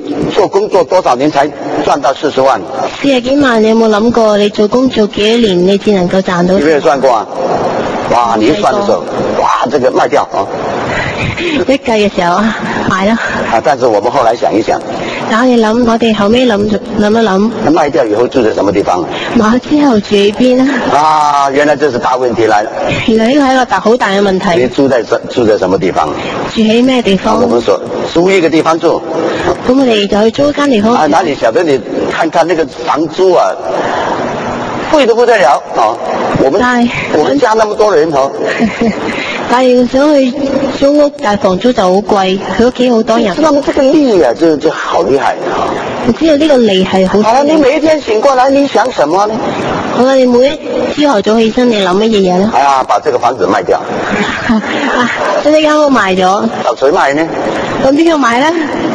S1: 做工作多少年才賺到四十萬？
S2: 四十幾萬，你有冇諗過你做工做幾多年，你至能夠賺到？
S1: 有沒有算過啊？哇！你一算的時候，哇，這個賣掉啊！
S2: 一計嘅時候啊，賣啦。
S1: 啊！但是我們後來想一想，
S2: 但我哋諗，我哋後尾諗諗一諗，
S1: 賣掉以後住在什麼地方？
S2: 賣之後住喺邊啊？
S1: 啊！原來這是大問題來了。
S2: 原來呢個係一個大好大嘅問題。
S1: 你住在住在什麼地方？
S2: 住喺咩地方？
S1: 啊、我們說租一個地方住。
S2: 咁我哋就去租一間地方。
S1: 啊！哪裏曉得你看看那個房租啊，貴得不得了啊！我們我們家那麼多人哦。
S2: 但係想去租屋，但係房租就好貴，佢屋企好多人。
S1: 知道嗎？這個利啊，就就好厲害啊！
S2: 我知道呢個利係好。
S1: 好啦，你每一天醒過來，你想什麼呢？
S2: 好啦，你每一朝頭早起身，你諗乜嘢嘢咧？
S1: 哎呀，把這個房子賣掉。
S2: 啊，將呢間屋賣咗。
S1: 找誰賣呢？
S2: 咁邊個買咧？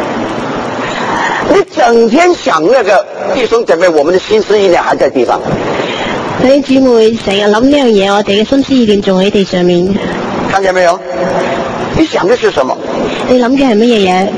S1: 你整天想那個弟兄姐妹，我們的心思意念還在地上。
S2: 弟兄姊妹成日諗呢樣嘢，我哋嘅心思意念仲喺地上面。
S1: 看見沒有？你想的是什麼？
S2: 你諗嘅係乜嘢嘢？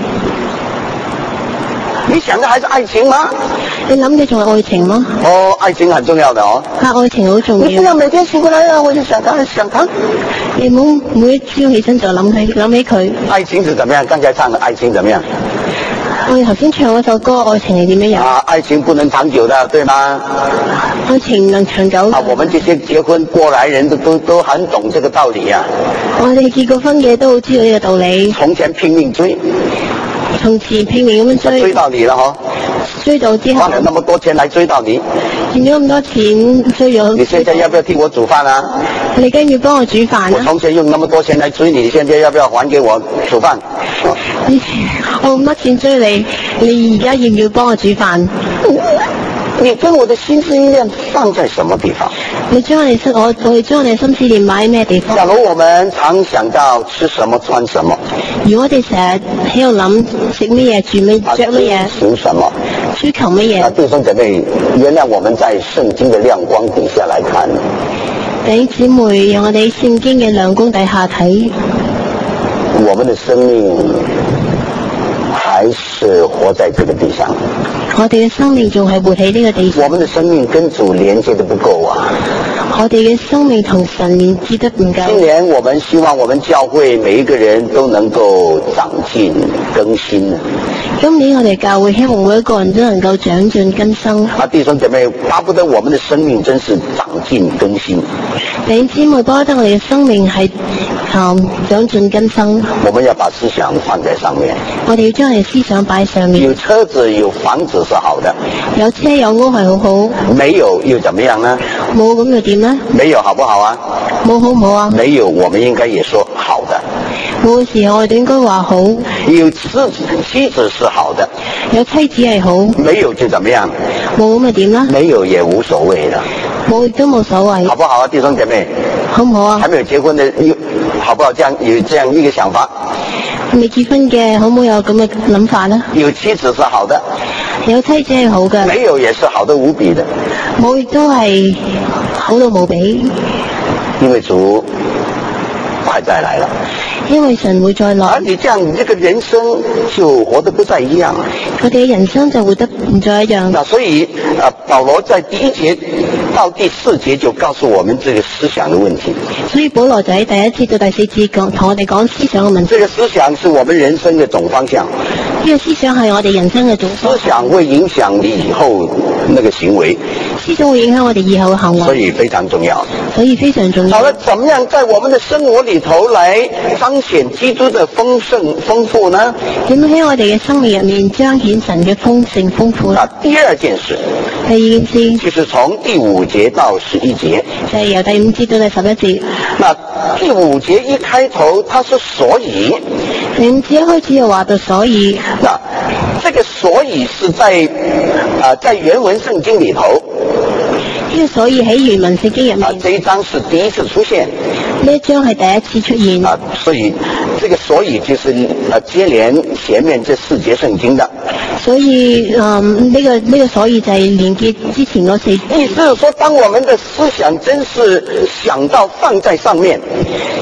S1: 你想的還是愛情嗎？
S2: 你諗嘅仲係愛情嗎？
S1: 哦，愛情很重要的哦。
S2: 啊，愛情好重要。
S1: 你不要每天醒過來啊，我就想他想他。
S2: 你唔好每一朝起身就諗起諗起佢。
S1: 愛情是怎麼樣？剛才唱的愛情怎麼樣？
S2: 我哋頭先唱嗰首歌，愛情係點樣樣？
S1: 啊，愛情不能長久的，對嗎？
S2: 愛情唔能長久。
S1: 啊，我們這些結婚過來人都都都很懂這個道理啊。
S2: 我哋結過婚嘅都好知道呢個道理。
S1: 從前拼命追，
S2: 從前拼命咁樣追，
S1: 追到你了嗬。
S2: 追到之後，
S1: 花了那麼多錢來追到你，
S2: 賺咗咁多錢追咗。
S1: 你現在要不要替我煮飯啊？
S2: 你梗要幫我煮飯啊？
S1: 我從前用那麼多錢來追你，你現在要不要還給我煮飯？
S2: 以前我咁多錢追你，你而家要唔要幫我煮飯？
S1: 你跟我的心思意念放在什麼地方？
S2: 你將我哋心我我哋將我哋心思念擺喺咩地方？
S1: 假如我們常想到吃什麼穿什麼，
S2: 如果我哋成日喺度諗食乜嘢住乜着乜嘢，
S1: 求什麼？
S2: 追求乜嘢？
S1: 啊，弟兄姐妹，原來我們在聖經的亮光底下來看，
S2: 弟兄姊妹，讓我哋喺聖經嘅亮光底下睇，
S1: 我們的生命還是活在這個地上。
S2: 我哋嘅生命仲係活喺呢個地上。
S1: 我們的生命跟主連接得不夠啊！
S2: 我哋嘅生命同神連接得唔夠。
S1: 今年我們希望我們教會每一個人都能夠長進更新。
S2: 今年我哋教會希望每一個人都能夠長進更新。
S1: 啊，弟兄姐妹，巴不得我們的生命真是長進更新。
S2: 弟兄姊妹，巴不得我哋嘅生命係嗯長進更新。
S1: 我們要把思想放在上面。
S2: 我哋要將我哋思想擺上面。
S1: 有車子有房子是好的，
S2: 有車有屋係好好。
S1: 沒有又怎麼樣呢？
S2: 冇咁又點呢？
S1: 沒有好不好啊？
S2: 冇好唔好啊？
S1: 沒有，我們應該也說好的。
S2: 冇嘅時候我哋應該話好。
S1: 有妻子妻子是好的，
S2: 有妻子係好。
S1: 沒有就怎麼樣？
S2: 冇咁又點呢？
S1: 沒有也無所謂的。
S2: 冇都冇所謂。
S1: 好不好啊，弟兄姐妹？
S2: 好唔好啊？
S1: 還沒有結婚的有好不好？這樣有這樣一個想法。
S2: 未結婚嘅好唔好有咁嘅諗法呢？
S1: 有妻子是好的，
S2: 有妻子係好嘅。
S1: 沒有也是好得無比的。
S2: 冇亦都係好到無比。
S1: 因為主快再來了。
S2: 因為神會再來。
S1: 而你這樣，你這個人生就活得不再一樣。
S2: 我哋嘅人生就活得唔再一樣。
S1: 那所以，啊，保羅在第一節到第四節就告訴我們這個思想的問題。
S2: 所以保羅就喺第一節到第四節講，同我哋講思想嘅問題。
S1: 這個思想是我們人生的總方向。
S2: 呢個思想係我哋人生嘅總方向。
S1: 思想會影響你以後那個行為。
S2: 思想會影響我哋以後嘅行為。
S1: 所以非常重要。
S2: 所以非常重要。
S1: 好了，怎麼樣在我們的生活裏頭來彰顯基督的豐盛豐富呢？
S2: 點樣喺我哋嘅生命入面彰顯神嘅豐盛豐富呢？
S1: 第二件事，
S2: 第二件事
S1: 就是從第五節到十一節，
S2: 就係由第五節到第十一節。
S1: 那第五節一開頭，它是所以。
S2: 第五節一開始就話到所以。
S1: 那這個所以是在啊、呃，在原文聖經裏頭。
S2: 呢個所以喺原文聖經入面，
S1: 啊，這一章是第一次出現。
S2: 呢一章係第一次出現。
S1: 啊，所以這個所以就是啊接連前面這四節聖經的。
S2: 所以，嗯，呢個呢個所以就係連結之前嗰四。
S1: 意思是說，當我們的思想真是想到放在上面，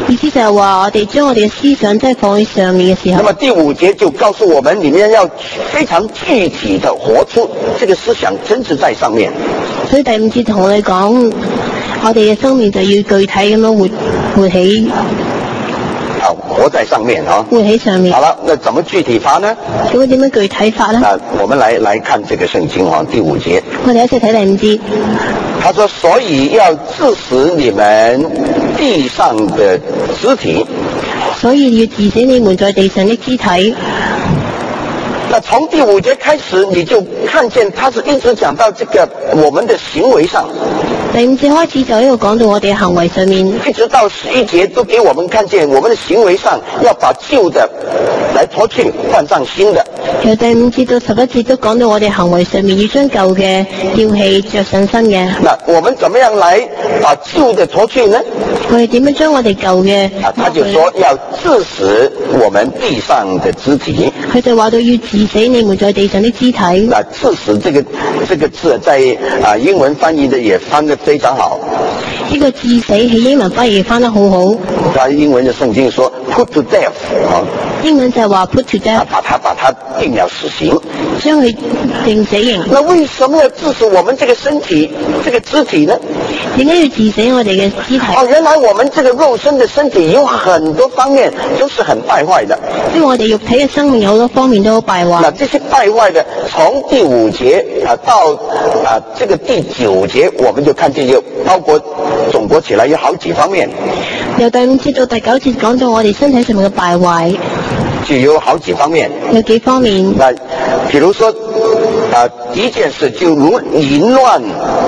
S2: 意思就係話我哋將我哋嘅思想真係放喺上面嘅時候。
S1: 那麼第五節就告訴我們，你們要非常具體的活出這個思想，真是在上面。
S2: 所以第五節同我哋講，我哋嘅生命就要具體咁樣活活起。
S1: 啊，活在上面啊，
S2: 活喺上面。
S1: 好了，那怎麼具體法呢？
S2: 咁點樣具體法呢？
S1: 那我們來來看這個聖經啊，第五節。
S2: 我哋一齊睇第五節。
S1: 他說：所以要治死你們地上的肢體。
S2: 所以要治死你們在地上的肢體。
S1: 那從第五節開始，你就看見他是一直講到這個我們的行為上。
S2: 第五節開始就一路講到我哋嘅行為上面，
S1: 一直到十一節都給我們看見我們的行為上要把舊的來脫去，換上新的。
S2: 由第五節到十一節都講到我哋行為上面要將舊嘅丟棄，着上新嘅。
S1: 那我們怎麼樣來把舊的脫去呢？
S2: 我哋點樣將我哋舊嘅？
S1: 啊，他就說要治死我們地上的肢體。
S2: 佢就話到要治死你們在地上的肢體。
S1: 那治死這個這個字在啊英文翻譯的也翻得非常好。
S2: 呢個治死喺英文翻譯翻得好好。
S1: 他英文的聖經說 put to death 啊。
S2: 英文就係話 put to death。
S1: 把他把他定了死刑。
S2: 將佢定死刑。
S1: 那為什麼要治死我們這個身體這個肢體呢？
S2: 點解要治死我哋嘅肢體？
S1: 哦，原來我們這個肉身的身體有很多方面都是很敗壞的。
S2: 因為我哋肉體嘅生命有好多方面都好敗壞。
S1: 那這些敗壞的，從第五節啊到啊這個第九節，我們就看見有包括總括起來有好幾方面。
S2: 由第五節到第九節講到我哋身體上面嘅敗壞，
S1: 就有好幾方面。
S2: 有幾方面？
S1: 那比如說啊，第一件事就如淫亂、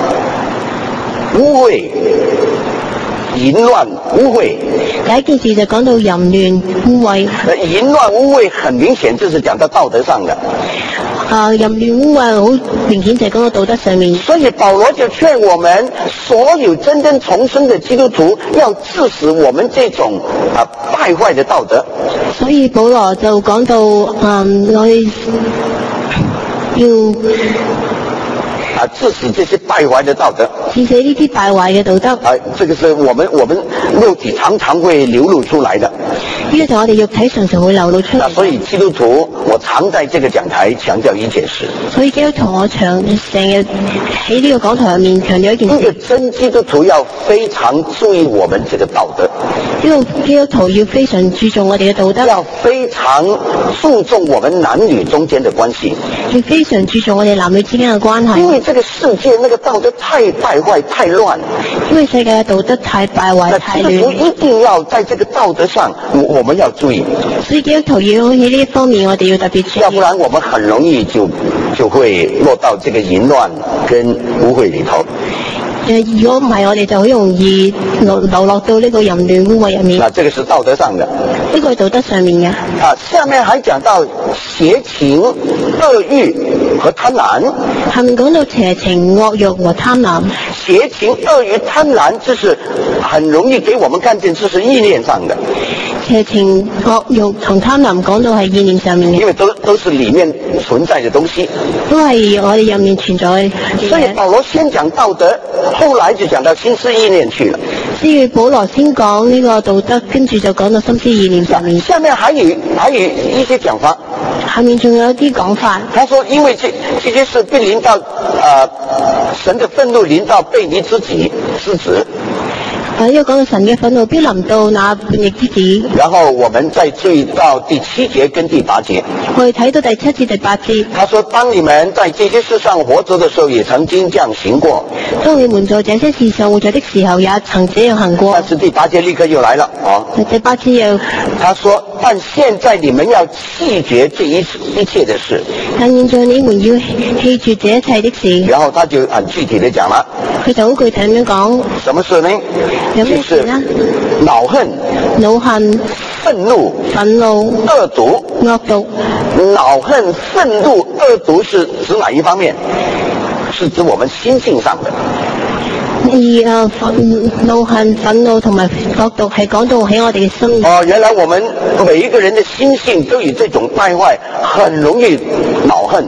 S1: 污穢。淫亂污穢，
S2: 第一件事就講到淫亂污穢。
S1: 淫亂污穢很明顯就是講到道德上的。
S2: 啊，淫亂污穢好明顯就係講到道德上面。
S1: 所以保羅就勸我們所有真正重生的基督徒要治死我們這種啊敗壞的道德。
S2: 所以保羅就講到，嗯，我哋要。
S1: 啊，治死這些敗壞的道德，
S2: 治死呢啲敗壞嘅道德。
S1: 啊，這個是我們我們肉體常常會流露出來的。
S2: 呢個就我哋肉體常常會流露出嚟。
S1: 所以基督徒，我常在這個講台強調一件事。
S2: 所以基督徒我長成日喺呢個講台入面強調一件事。
S1: 一個真基督徒要非常注意我們這個道德。
S2: 呢個基督徒要非常注重我哋嘅道德。
S1: 要非常注重我們男女中間的關係。
S2: 要非常注重我哋男女之間嘅關係。
S1: 因為這個世界那個道德太敗壞太亂，
S2: 因為世界嘅道德太敗壞太亂。
S1: 基督徒一定要在這個道德上，我我們要注意。
S2: 所以基督徒要喺呢一方面，我哋要特別注意。
S1: 要不然我們很容易就就會落到這個淫亂跟污穢裏頭。
S2: 誒，如果唔係，我哋就好容易流流落到呢個淫亂污穢入面。
S1: 那這個是道德上的。
S2: 呢個係道德上面嘅。
S1: 啊，下面還講到邪情、惡慾和貪婪。
S2: 下面講到邪情、惡慾和貪婪。
S1: 邪情、惡慾、貪婪，這是很容易給我們看見，這是意念上的。
S2: 邪情、惡慾同貪婪講到係意念上面嘅。
S1: 因為都都是裡面存在的東西。
S2: 都係我哋入面存在嘅。
S1: 所以保羅先講道德，後來就講到心思意念去了。
S2: 所以保羅先講呢個道德，跟住就講到心思意念上面。
S1: 下面還有還有一些講法。
S2: 下面仲有一啲講法。
S1: 他說，因為這這些事必臨到呃神的憤怒臨到悖逆之子之子。
S2: 啊！呢個講到神嘅憤怒必臨到那叛逆之子。
S1: 然後我們再注意到第七節跟第八節。
S2: 我哋睇到第七節、第八節。
S1: 他說：當你們在這些事上活着的時候，也曾經這樣行過。
S2: 當你們在這些事上活着的時候，也曾這樣行過。
S1: 但是第八節立刻又來了啊！
S2: 第八節又。
S1: 他說：但現在你們要棄絕這一一切的事。
S2: 但現在你們要棄絕這一切的事。
S1: 然後他就很具體地講了。
S2: 佢就好具體咁樣講。
S1: 什麼事呢？
S2: 有咩事呢？
S1: 惱恨、
S2: 惱恨、
S1: 憤怒、
S2: 憤怒、
S1: 惡毒、
S2: 惡毒。
S1: 惱恨、憤怒、惡毒是指哪一方面？是指我們心性上的。
S2: 而誒惱恨、憤怒同埋惡毒係講到喺我哋嘅心。
S1: 哦，原來我們每一個人的心性都有這種敗壞，很容易惱恨，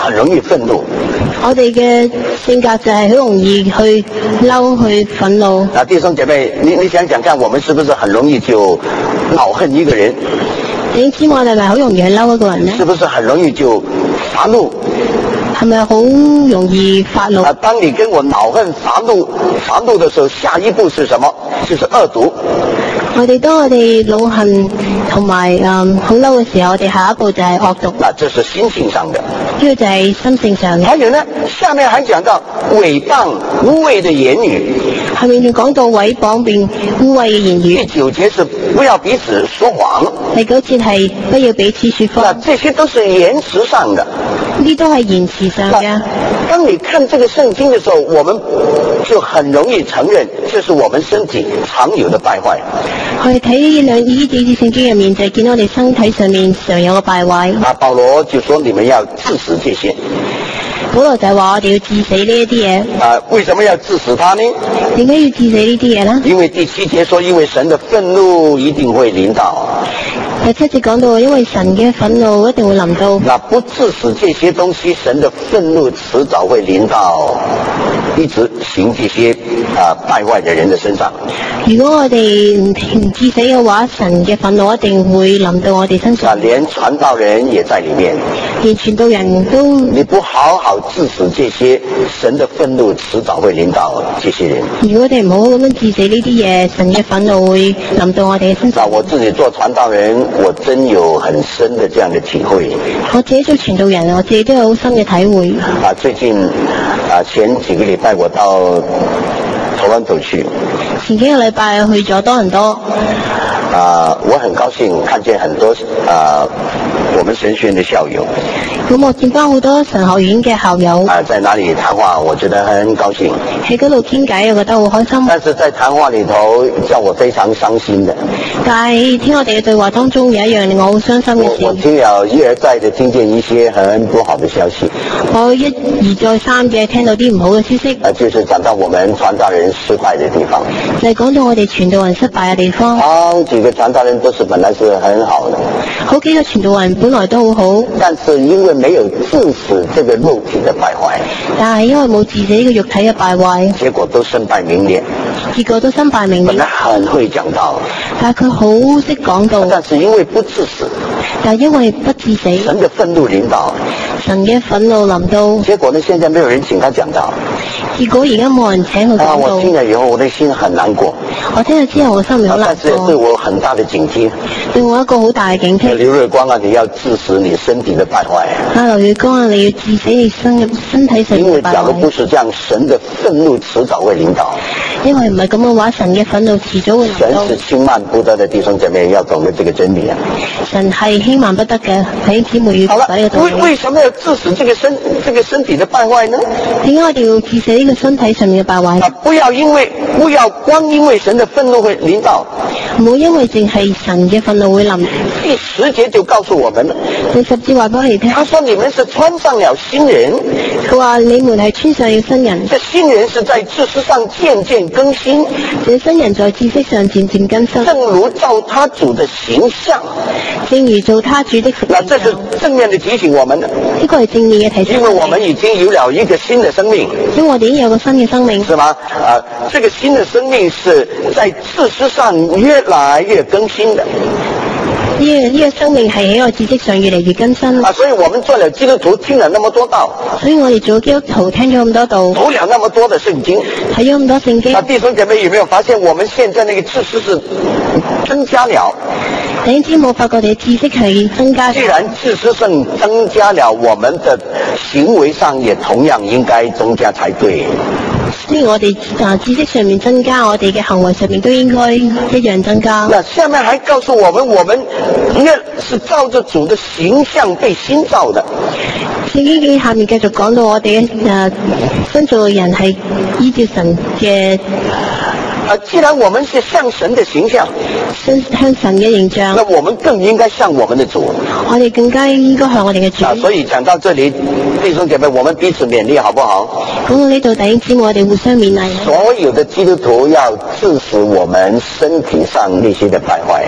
S1: 很容易憤怒。
S2: 我哋嘅性格就係好容易去嬲、去憤怒。
S1: 啊，弟兄姐妹，你你想想看，我們是不是很容易就惱恨一個人？
S2: 你知我哋咪好容易去嬲一個人呢？
S1: 是不是很容易就發怒？
S2: 係咪好容易發怒？
S1: 啊，當你跟我惱恨、發怒、發怒的時候，下一步是什麼？就是惡毒。
S2: 我哋當我哋惱恨同埋誒好嬲嘅時候，我哋下一步就係惡毒。
S1: 那這是心性上的。
S2: 呢個就係心性上嘅。
S1: 還有呢，下面還講到毀謗污穢的言語。
S2: 後面仲講到毀謗並污穢嘅言語。
S1: 第九節是不要彼此說謊。
S2: 第九節係不要彼此說謊。
S1: 那這些都是言辭上的。
S2: 呢都係言辭上嘅。
S1: 當你看這個聖經的時候，我們就很容易承認，這是我們身體常有的敗壞。
S2: 我哋睇呢兩呢幾節聖經入面，就係見到我哋身體上面常有嘅敗壞。
S1: 啊，保羅就說你們要治死這些。
S2: 保羅就係話我哋要治死呢一啲嘢。
S1: 啊，為什麼要治死他呢？
S2: 點解要治死呢啲嘢呢？
S1: 因為第七節說，因為神的憤怒一定會臨到。
S2: 第七節講到，因為神嘅憤怒一定會臨到。
S1: 那不治死這些東西，神的憤怒遲早會臨到一直行這些啊敗壞的人的身上。
S2: 如果我哋唔唔治死嘅話，神嘅憤怒一定會臨到我哋身上。
S1: 啊，連傳道人也在裏面。
S2: 連傳道人都。
S1: 你不好好治死這些，神的憤怒遲早會臨到這些人。
S2: 如果我哋唔好好咁樣治死呢啲嘢，神嘅憤怒會臨到我哋嘅身上。
S1: 啊，我自己做傳道人，我真有很深的這樣的體會。
S2: 我自己做傳道人，我自己都有好深嘅體會。
S1: 啊，最近啊前幾個禮拜我到多倫多去。
S2: 前幾個禮拜去咗多倫多。
S1: 啊，我很高興看見很多啊我們神學院的校友。
S2: 咁我見翻好多神學院嘅校友。
S1: 啊，在哪裡談話，我覺得很高興。
S2: 喺嗰度傾偈，我覺得好開心。
S1: 但是在談話裡頭，叫我非常傷心的。
S2: 但係聽我哋嘅對話當中，有一樣令我好傷心嘅事。
S1: 我我聽了一而再的聽見一些很不好的消息。
S2: 我一而再三嘅聽到啲唔好嘅消息。
S1: 啊，就是講到我們傳道人失敗的地方。
S2: 就係講到我哋傳道人失敗嘅地方。
S1: 好幾個傳道人都是本來是很好的。
S2: 好幾個傳道人本來都好好。
S1: 但是因為沒有治死這個肉體的敗壞。
S2: 但係因為冇治死呢個肉體嘅敗壞。
S1: 結果都身敗名裂。
S2: 結果都身敗名裂。
S1: 本來很會講道。
S2: 但係佢好識講道。
S1: 但是因為不治死。
S2: 但係因為不治死。
S1: 神的憤怒臨到。
S2: 神嘅憤怒臨到。
S1: 結果呢，現在沒有人請他講道。
S2: 結果而家冇人請佢講道。
S1: 啊，我聽了以後，我的心很難過。
S2: 我聽了之後，我心裏好難過。
S1: 但是對我很大的警惕。
S2: 對我一個好大嘅警惕。
S1: 劉瑞光啊，你要治死你身體的敗壞。
S2: 啊，劉瑞光啊，你要治死你身身體上嘅敗壞。
S1: 因為假如不是這樣，神的憤怒遲早會臨到。
S2: 因為唔係咁嘅話，神嘅憤怒遲早會臨到。
S1: 神是輕慢不得的，弟兄姐妹要懂得這個真理啊。
S2: 神係輕慢不得嘅，弟兄姊妹要明白呢個道理。
S1: 為為什麼要治死這個身這個身體的敗壞呢？
S2: 點解我哋要治死呢個身體上面嘅敗壞？
S1: 啊，不要因為不要光因為神的憤怒會臨到，
S2: 唔好因為淨係神嘅憤怒會臨。
S1: 第十節就告訴我們了。
S2: 第十節話俾我哋聽。
S1: 他說你們是穿上了新人。
S2: 佢話你們係穿上了新人。
S1: 這新人是在知識上漸漸更新。
S2: 這新人在知識上漸漸更新。
S1: 正如照他主的形象。
S2: 正如做他主的形象。
S1: 那這是正面的提醒我們的。
S2: 呢個係正面嘅提醒。
S1: 因為我們已經有了一個新的生命。
S2: 因為我哋已經有個新嘅生命。
S1: 是嗎？啊，這個新的生命是在知識上越來越更新的。
S2: 呢個呢個生命係喺我知識上越嚟越更新。
S1: 啊，所以我們做了基督徒，聽了那麼多道。
S2: 所以我哋做基督徒聽咗咁多道。
S1: 讀了那麼多的聖經。
S2: 睇咗咁多聖經。
S1: 啊，弟兄姐妹有沒有發現，我們現在那個知識是增加了？
S2: 弟兄姊妹發覺你嘅知識係增加。既
S1: 然知識上增加了，我們的行為上也同樣應該增加才對。
S2: 所以我哋啊知識上面增加，我哋嘅行為上面都應該一樣增加。
S1: 那下面還告訴我們，我們應該是照着主的形象被新造的。
S2: 聖經嘅下面繼續講到我哋誒新造嘅人係依照神嘅。
S1: 啊，既然我們是像神的形象，
S2: 向向神嘅形象，
S1: 那我們更應該像我們的主。
S2: 我哋更加應該向我哋嘅主。
S1: 啊，所以講到這裡，弟兄姐妹，我們彼此勉勵，好不好？
S2: 講到呢度，弟兄姊妹，我哋互相勉勵。
S1: 所有的基督徒要治死我們身體上那些的敗壞。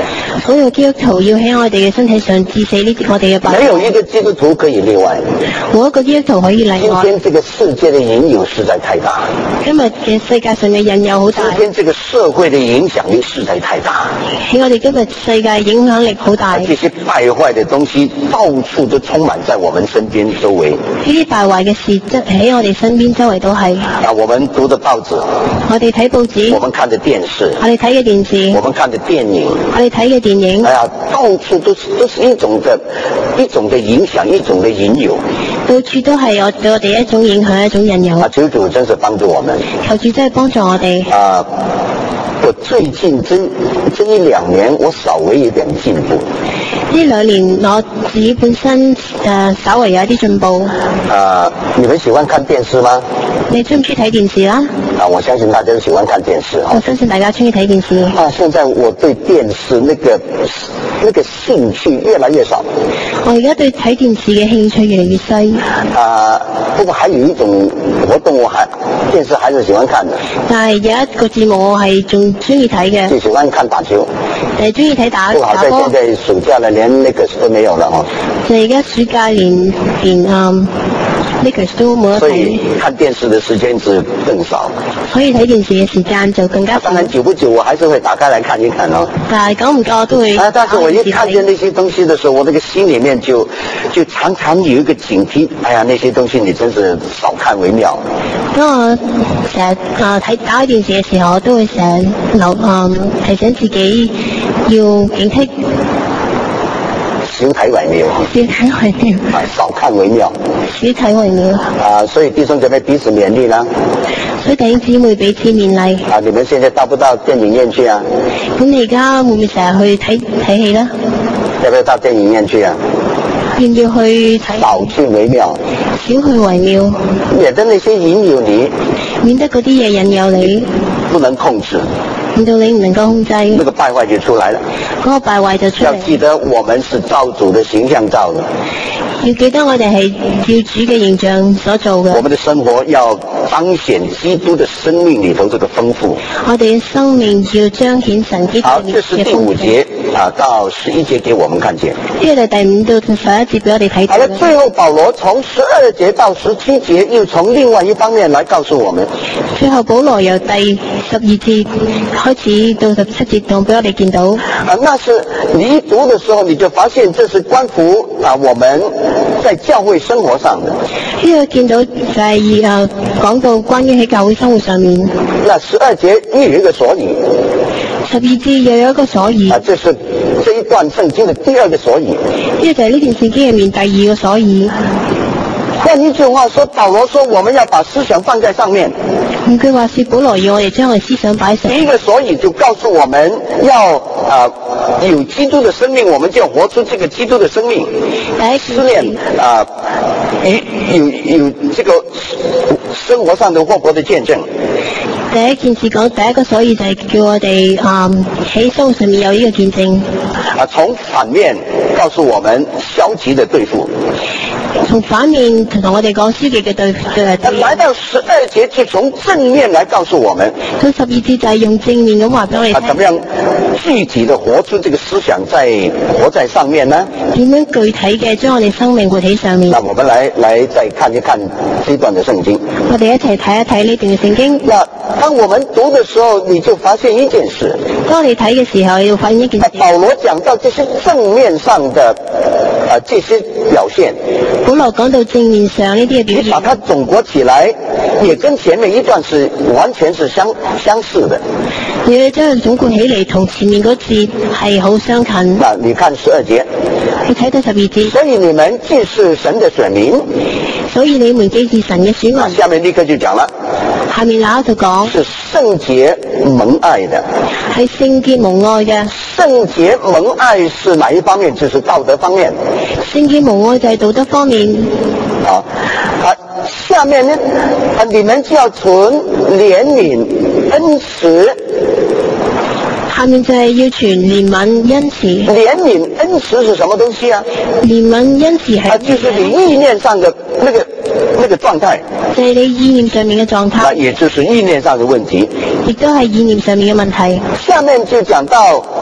S2: 所有基督徒要喺我哋嘅身體上致死呢我哋嘅敗壞。
S1: 沒有一個基督徒可以例外。
S2: 冇一個基督徒可以例外。
S1: 今天這個世界的引誘實在太大。
S2: 今日嘅世界上嘅引誘好大。
S1: 今天這個社會的影響力實在太大。
S2: 喺我哋今日世界影響力好大。
S1: 這些敗壞的東西到處都充滿在我們身邊周圍。
S2: 呢啲敗壞嘅事即喺我哋身邊周圍都係。
S1: 啊，我們讀的報紙，
S2: 我哋睇報紙，
S1: 我們看的電視，
S2: 我哋睇嘅電視，
S1: 我們看的電影，
S2: 我哋睇嘅電影，
S1: 哎呀，到處都是都是一種的，一種的影響，一種的引誘。
S2: 到處都係我對我哋一種影響，一種引誘。
S1: 啊，求主真是幫助我們。
S2: 求主真係幫助我哋。
S1: 啊，我最近這這一兩年，我稍微有點進步。
S2: 呢兩年我自己本身誒、呃、稍微有一啲進步。
S1: 啊，你們喜歡看電視嗎？
S2: 你中唔中意睇電視啦？
S1: 啊，我相信大家都喜歡看電視。
S2: 我相信大家中意睇電視。
S1: 啊，現在我對電視那個那個興趣越來越少。
S2: 我而家對睇電視嘅興趣越嚟越細。
S1: 啊，不過還有一種活動我還電視還是喜歡看的。
S2: 但係有一個節目我係仲中意睇嘅。
S1: 最喜歡看打球。
S2: 誒，中意睇打
S1: 不過好在現在暑假了，連那個都沒有了哦。
S2: 就而家暑假連連嗯。呢個都冇得睇，
S1: 所以看電視的時間是更少。
S2: 所以睇電視嘅時間就更加少。
S1: 當然久不久我還是會打開來看一看哦。
S2: 但係久唔久我都會。
S1: 啊，但是我一看見那些東西的時候，我那個心裡面就就常常有一個警惕。哎呀，那些東西你真是少看為妙。
S2: 當我成日啊睇打開電視嘅時候，我都會成日留嗯提醒自己要警惕。
S1: 少睇為妙，
S2: 少睇為妙，
S1: 啊，少看為妙，
S2: 少睇為妙。
S1: 啊，所以弟兄姐妹彼此勉勵啦。
S2: 所以弟兄姊妹彼此勉勵。
S1: 啊，你們現在到不到電影院去啊？
S2: 咁你而家會唔會成日去睇睇戲咧？
S1: 要不要到電影院去啊？
S2: 要唔要去睇？
S1: 少去為妙，
S2: 少去為妙，
S1: 免得那些引誘你，
S2: 免得嗰啲嘢引誘你，
S1: 不能控制。
S2: 令到你唔能夠控制，
S1: 那個敗壞就出來了。
S2: 嗰個敗壞就出嚟。
S1: 要記得我們是照主的形象造的。
S2: 要記得我哋係照主嘅形象所做嘅。
S1: 我們的生活要彰顯基督的生命裏頭這個豐富。
S2: 我哋嘅生命要彰顯神基督嘅豐富。好，
S1: 這是第五節啊到十一節給我們看見。
S2: 呢個係第五到十一節俾我哋睇到。
S1: 好了，最後保羅從十二節到十七節又從另外一方面來告訴我們。
S2: 最後保羅由第十二節開始到十七節，仲俾我哋見到。
S1: 啊，那是你一讀的時候，你就發現這是關乎啊我們在教會生活上的。
S2: 呢個見到就係誒講到關於喺教會生活上面。
S1: 那十二節又有一個所以。
S2: 十二節又有一個所以。
S1: 啊，這是這一段聖經的第二個所以。
S2: 呢個就係呢段聖經入面第二個所以。
S1: 換一句話說，保羅說我們要把思想放在上面。
S2: 換句話說，保羅要我哋將我哋思想擺上。
S1: 第一個所以就告訴我們要啊、呃、有基督的生命，我們就要活出這個基督的生命。
S2: 第一
S1: 思念啊，有有有這個生活上的活潑的見證。
S2: 第一件事講，第一個所以就係叫我哋啊喺生活上面有呢個見證。
S1: 啊，從反面告訴我們消極的對付。
S2: 從反面同我哋講消極嘅對付。
S1: 來到十二節就從正面來告訴我們。
S2: 到十二節就係用正面咁話俾我哋聽。
S1: 啊，怎麼樣具體的活出這個思想在活在上面呢？
S2: 點樣具體嘅將我哋生命活喺上面？
S1: 那我們來來再看一看這段的聖經。
S2: 我哋一齊睇一睇呢段嘅聖經。
S1: 那當我們讀的時候，你就發現一件事。
S2: 當你睇嘅時候，要發現一件事。
S1: 保羅講到這些正面上的啊這些表現。
S2: 保羅講到正面上呢啲嘅表現。
S1: 你把它總括起來，也跟前面一段是完全是相相似的。
S2: 你要將佢總括起嚟，同前面嗰節係好相近。
S1: 那你看十二節。
S2: 你睇到十二節。
S1: 所以你們既是神的選民。
S2: 所以你們既是神嘅選民。
S1: 下面立刻就講了。
S2: 下面那就講。
S1: 是聖潔蒙愛的。
S2: 係聖潔蒙愛嘅。
S1: 聖潔蒙愛是哪一方面？就是道德方面。
S2: 聖潔蒙愛就係道德方面。
S1: 啊，啊，下面呢？啊，你們就要存憐憫、恩慈。
S2: 下面就係要存憐憫、恩慈。
S1: 憐憫、恩慈是什麼東西啊？
S2: 憐憫、恩慈係。
S1: 啊，就是你意念上的那個那個狀態。
S2: 就係你意念上面嘅狀態。
S1: 那也就是意念上的問題。
S2: 亦都係意念上面嘅問題。
S1: 下面就講到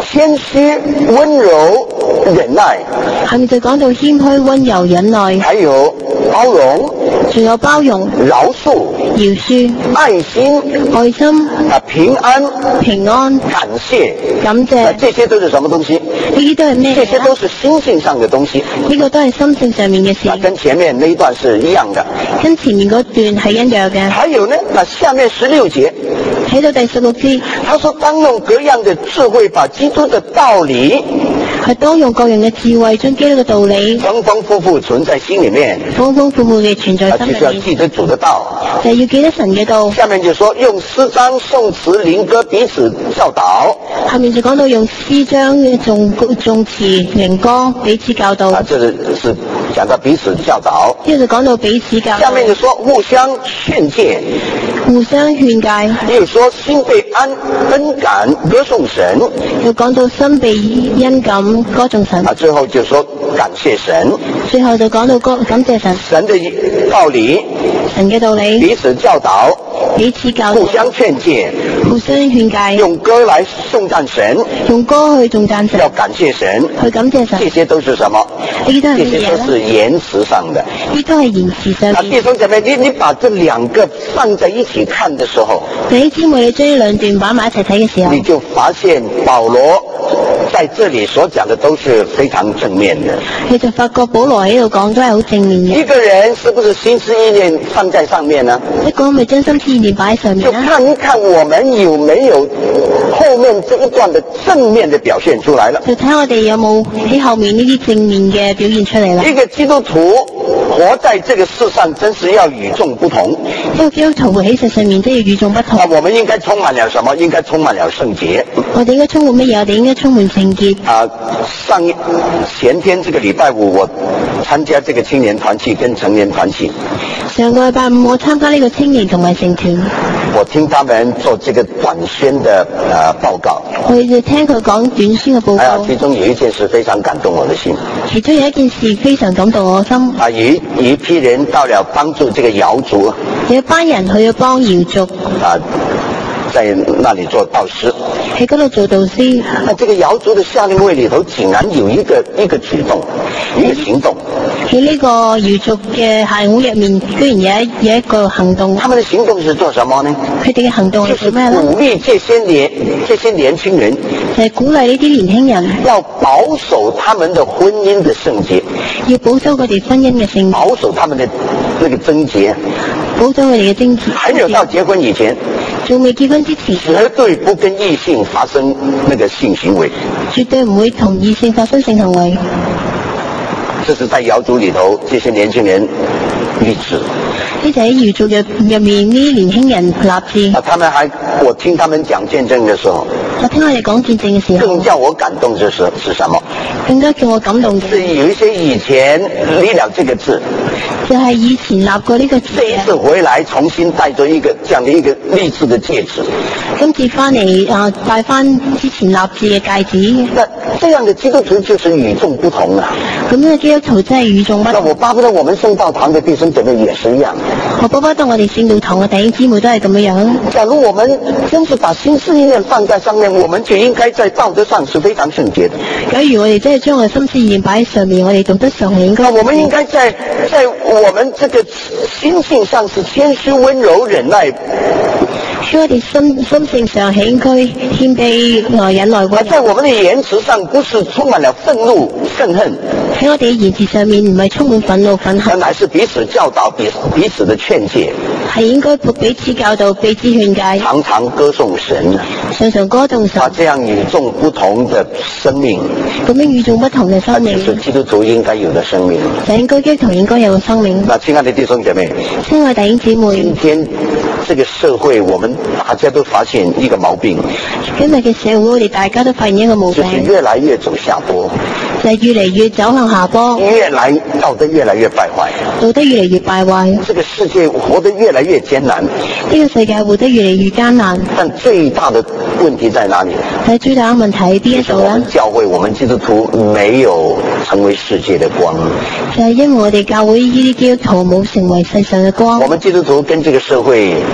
S1: 謙虛、溫柔、忍耐，
S2: 下面就講到謙虛、溫柔、忍耐，
S1: 還有包容、
S2: 仲有包容、
S1: 饒恕、
S2: 饒恕、
S1: 愛心、
S2: 愛心、
S1: 啊平安、
S2: 平安、
S1: 感謝，
S2: 感謝，
S1: 啊這些都是什麼東西？
S2: 呢啲都係咩？
S1: 這些都是心性上的東西。
S2: 呢個都係心性上面嘅事，
S1: 啊，跟前面那一段是一樣的。
S2: 跟前面嗰段係一樣嘅。
S1: 還有呢，那下面十六節，
S2: 睇到第十六節，
S1: 他說當用各樣的智慧，把基督的道理，
S2: 係當用各樣嘅智慧，將基督嘅道理
S1: 豐豐富富存在心裏面，
S2: 豐豐富富嘅存在
S1: 啊，
S2: 心
S1: 就是要
S2: 裏面，
S1: 記得主的道。
S2: 就係要記得神嘅道。
S1: 下面就說用詩章、頌詞、靈歌彼此教導。
S2: 下面就講到用詩章、頌頌詞、靈歌彼此教導。
S1: 啊，這是是講到彼此教導。
S2: 呢個就講到彼此教導。
S1: 下面就說互相勸誡，
S2: 互相勸誡。
S1: 又說心被安恩感歌頌神。
S2: 又講到心被恩感歌頌神。
S1: 啊，最後就說感謝神。
S2: 最後就講到歌感謝神。
S1: 神的道理，
S2: 神嘅道理，
S1: 彼此教導，
S2: 彼此教導，
S1: 互相勸誡，
S2: 互相勸誡，
S1: 用歌來頌讚神，
S2: 用歌去頌讚神，
S1: 要感謝神，
S2: 去感謝神。
S1: 這些都是什麼？
S2: 呢啲都係
S1: 這
S2: 乜嘢咧？
S1: 些都是言辭上的。
S2: 呢都係言辭上
S1: 啊，
S2: 面。
S1: 弟兄姐妹，你你把這兩個放在一起看的時候，
S2: 弟兄姊妹，你將呢兩段擺埋一齊睇嘅時候，
S1: 你就發現保羅在這裡所講的都是非常正面的。
S2: 你就發覺保羅喺度講都係好正面嘅。
S1: 一個人是不是心思意念放在上面呢？
S2: 一個咪將心思意念擺喺上面
S1: 就
S2: 啦。
S1: 看一看我們有沒有後面這一段的正面的表現出來了。
S2: 就睇我哋有冇喺後面呢啲正面嘅表現出嚟啦。
S1: 一個基督徒活在這個世上，真是要與眾不同。
S2: 一個基督徒喺世上面真係與眾不同。
S1: 那我們應該充滿了什麼？應該充滿了聖潔。
S2: 我哋應該充滿乜嘢？我哋應該充滿聖潔。
S1: 啊，上一前天這個禮拜五，我參加這個青年團契跟成年團契。
S2: 上個禮拜五我參加呢個青年同埋成團，
S1: 我聽他們做這個短宣的呃報告。
S2: 我就聽佢講短宣嘅報告。
S1: 哎呀，其中有一件事非常感動我的心。
S2: 其中有一件事非常感動我心。
S1: 啊，有一有一批人到了幫助這個瑤族。
S2: 有一班人去咗幫瑤族。
S1: 啊。在那裡做導師，
S2: 喺嗰度做導師。
S1: 那這個瑤族的夏令會裡頭，竟然有一個一個舉動，一個行動。
S2: 喺呢個瑤族嘅夏令會入面，居然有一有一個行動。
S1: 他們的行動是做什麼呢？
S2: 佢哋嘅行動係做咩咧？
S1: 鼓勵這些年這些年輕人，
S2: 就係鼓勵呢啲年輕人
S1: 要保守他們的婚姻的聖潔，
S2: 要保守佢哋婚姻嘅聖潔，
S1: 保守他們的那個貞潔，
S2: 保守佢哋嘅貞潔。
S1: 還沒有到結婚以前，
S2: 仲未結婚之前，
S1: 絕對不跟異性發生那個性行為，
S2: 絕對唔會同異性發生性行為。
S1: 這是在瑤族裡頭這些年輕人立志。
S2: 呢就喺瑤族入入面呢啲年輕人立志。
S1: 啊，他們還我聽他們講見證的時候，
S2: 我聽佢哋講見證嘅時候，
S1: 更叫我感動是是是什麼？
S2: 更加叫我感動嘅
S1: 是有一些以前立了這個字，
S2: 就係以前立過呢個字
S1: 這一次回來重新帶着一個這樣的一個立志的戒指，
S2: 今次翻嚟啊戴翻之前立志嘅戒指。
S1: 那這樣的基督徒就是與眾不同啊！
S2: 咁呢個基督徒真係與眾不同。
S1: 那我巴不得我們聖道堂的弟兄姐妹也是一樣。
S2: 我巴不得我哋聖道堂嘅弟兄姊妹都係咁樣樣。
S1: 假如我們真是把心思意念放在上面，我們就應該在道德上是非常聖潔的。
S2: 假如我哋真係將我哋心思意念擺喺上面，我哋道德上係應該。
S1: 那我們應該在在我們這個心性上是謙虛、溫柔、忍耐。
S2: 所以我哋心心性上係應該謙卑、耐忍耐。
S1: 那在我們的言辭上，不是充滿了憤怒、憤恨。
S2: 喺我哋嘅言辭上面，唔係充滿憤怒、憤恨，
S1: 乃是彼此教導、彼彼此的勸誡，
S2: 係應該彼此教導、彼此勸誡，
S1: 常常歌頌神，
S2: 常常歌頌神。
S1: 啊，這樣與眾不同的生命，
S2: 咁樣與眾不同嘅生命，
S1: 就是基督徒應該有的生命。
S2: 就應該基督徒應該有嘅生命。
S1: 那親愛的弟兄姐妹，
S2: 親愛弟兄姊妹，
S1: 今天這個社會，我們大家都發現一個毛病，
S2: 今日嘅社會，我哋大家都發現一個毛病，
S1: 就是越來越走下坡，
S2: 就係越嚟越走向下坡，
S1: 越來道德越來越敗壞，
S2: 道德越嚟越敗壞，
S1: 這個世界活得越來越艱難。
S2: 呢個世界活得越嚟越艱難。
S1: 但最大的問題在哪裡？
S2: 但係最大嘅問題喺邊一度咧？
S1: 教會我們基督徒沒有成為世界的光，
S2: 就係因為我哋教會呢啲基督徒冇成為世上嘅光。
S1: 我們基督徒跟這個社會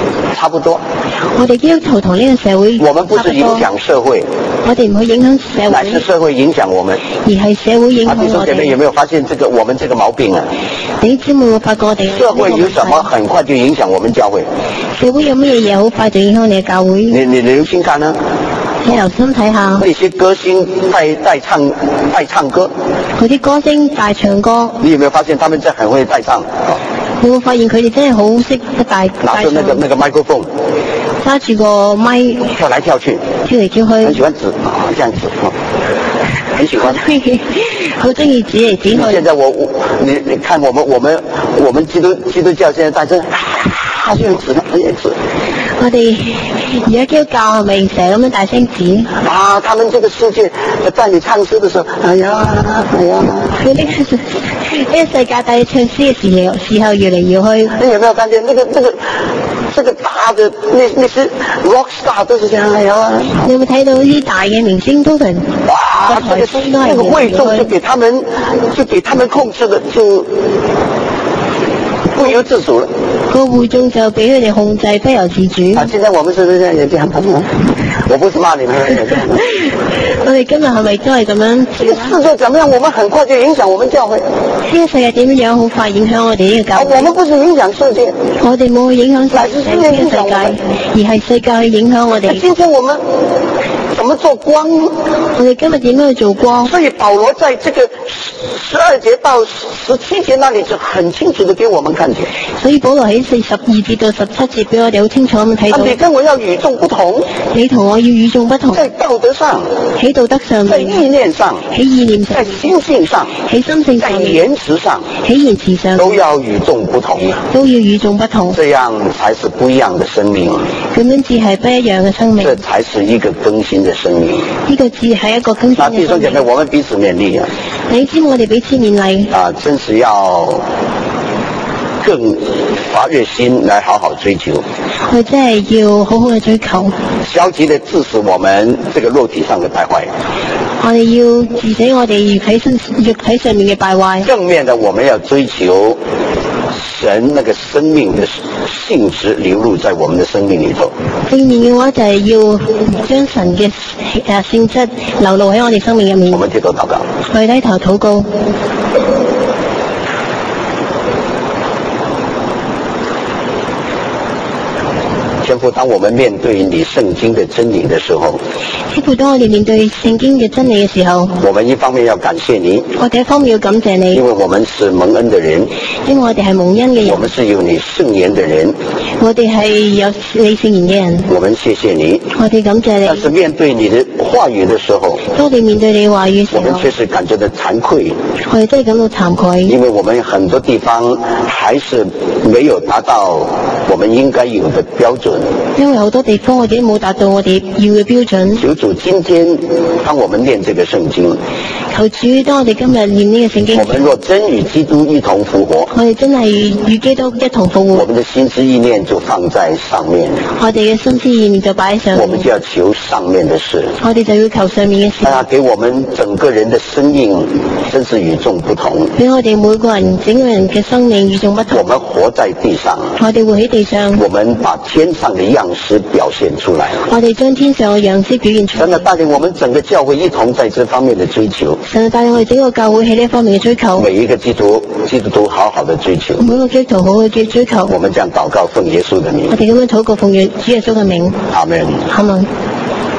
S1: 差不多。
S2: 我哋基督徒同呢個社會
S1: 我們不是影響社會，
S2: 我哋唔去影響社
S1: 乃是
S2: 會，
S1: 社會影響我們。
S2: 而係社會影
S1: 啊，弟
S2: 響我
S1: 兄姐妹有
S2: 哋。
S1: 沒有發現這個我們這個毛病啊？
S2: 你知冇？我發覺我哋
S1: 社會有什麼很快就影響我們教會？
S2: 社會有乜嘢嘢好快就影響你嘅教會？
S1: 你你你留心看呢？
S2: 你留心睇下，
S1: 那些歌星帶帶唱帶唱歌，
S2: 嗰啲歌星大唱歌，
S1: 你有沒有發現他們真係很會帶唱？
S2: 你會發現佢哋真係好識得大大唱
S1: 拿住那個那個麥克風，
S2: 揸住個咪
S1: 跳來跳去，
S2: 跳嚟跳去
S1: 很喜，歡指啊這樣子啊，很喜歡。
S2: 好中意指嚟指去。
S1: 現在我我你你看我們我們我們基督基督教現在大家啊這樣指那樣指
S2: 我哋而家基督教係咪成日咁樣大聲指？
S1: 啊，他們這個世界在你唱詩的時候，哎呀哎呀，
S2: 佢呢個呢個世界帶你唱詩嘅時候，時候搖嚟搖去。
S1: 你有沒有看見那個那個這個大的那那些 rock star 都是這樣，哎呀，
S2: 你有冇睇到啲大嘅明星都係
S1: 哇，這個那個會眾就給他們就給他們控制的就不由自主了。
S2: 個會眾就俾佢哋控制，不由自主。
S1: 啊，現在我們是不是也這樣？我不是罵你們。
S2: 我哋今日係咪都係咁樣？
S1: 這個世界怎麼樣？我們很快就影響我們教會。
S2: 呢個世界點樣樣好快影響我哋呢個教
S1: 啊，
S2: 會？
S1: 我們不是影響世界，
S2: 我哋冇去影響世整個世界，而係世界去影響我哋。
S1: 今天我們怎麼做光？
S2: 我哋今日點樣去做光？
S1: 所以保羅在這個十二節到十七節那裡就很清楚地給我們看見。
S2: 所以保羅喺四十二節到十七節俾我哋好清楚咁睇
S1: 啊，
S2: 到，
S1: 你跟我要與眾不同，
S2: 你同我要與眾不同，
S1: 在道德上，
S2: 喺道德上
S1: 在
S2: 面，
S1: 意念上，
S2: 喺意念上
S1: 在心性上，
S2: 喺心性
S1: 在
S2: 上面，
S1: 言辭上，
S2: 喺言辭上
S1: 都要與眾不同，
S2: 都要與眾不同，
S1: 這樣才是不一樣的生命，
S2: 咁樣至係不一樣嘅生命。
S1: 這才是一個更新的生命。
S2: 呢個字係一個更新
S1: 那
S2: 嘅生
S1: 弟兄姐妹，
S2: 命。
S1: 我們彼此勉勵啊！
S2: 你知我哋彼此勉勵，
S1: 啊，真是要更發熱心來好好追求。
S2: 我哋真係要好好去追求。
S1: 消極的致使我們這個肉體上的敗壞，
S2: 我哋要治死我哋肉體身肉體上面嘅敗壞。
S1: 正面的我們要追求神那個生命的性質流入在我們的生命裏頭。
S2: 正面嘅話就係要將神嘅誒性質流露喺我哋生命入面。
S1: 我們低頭禱告。
S2: 我哋低頭禱告。
S1: 天父，當我們面對你聖經的真理的時候，
S2: 天父，當我哋面對聖經嘅真理嘅時候，
S1: 我們一方面要感謝你，
S2: 我哋一方面要感謝你，
S1: 因為我們是蒙恩的人，
S2: 因為我哋係蒙恩嘅人，
S1: 我們是有你聖言的人，
S2: 我哋係有你聖言嘅人，
S1: 我們謝謝你。
S2: 我哋感謝你。
S1: 但是面對你的話語的時候，
S2: 當我哋面對你話語嘅時
S1: 我們
S2: 候，
S1: 確實感覺到慚愧，
S2: 我哋真係感到慚愧，
S1: 因為我們很多地方還是沒有達到我們應該有的標準。
S2: 因為好多地方我哋都冇達到我哋要嘅標準。
S1: 求主今天當我們念這個聖經，
S2: 求主當我哋今日念呢個聖經，
S1: 我們若真與基督一同復活，
S2: 我哋真係與基督一同復活，
S1: 我們的心思意念就放在上面，
S2: 我哋嘅心思意念就擺喺上面，
S1: 我們就要求上面的事。
S2: 我哋就要求上面嘅事。
S1: 啊，給我們整個人的生命真是與眾不同。
S2: 俾我哋每個人整個人嘅生命與眾不同。
S1: 我們活在地上，
S2: 我哋活喺地上，
S1: 我們把天上的樣式表現出來。
S2: 我哋將天上嘅樣式表現出嚟。
S1: 神啊，帶領我們整個教會一同在這方面的追求。
S2: 神啊，帶領我哋整個教會喺呢一方面嘅追求。
S1: 每一個基督基督徒好好的追求。
S2: 每個基督徒好好嘅追求。
S1: 我們這樣禱告，奉耶穌的名。
S2: 我哋咁樣禱告，奉主耶穌嘅名。
S1: 阿門。
S2: 阿門。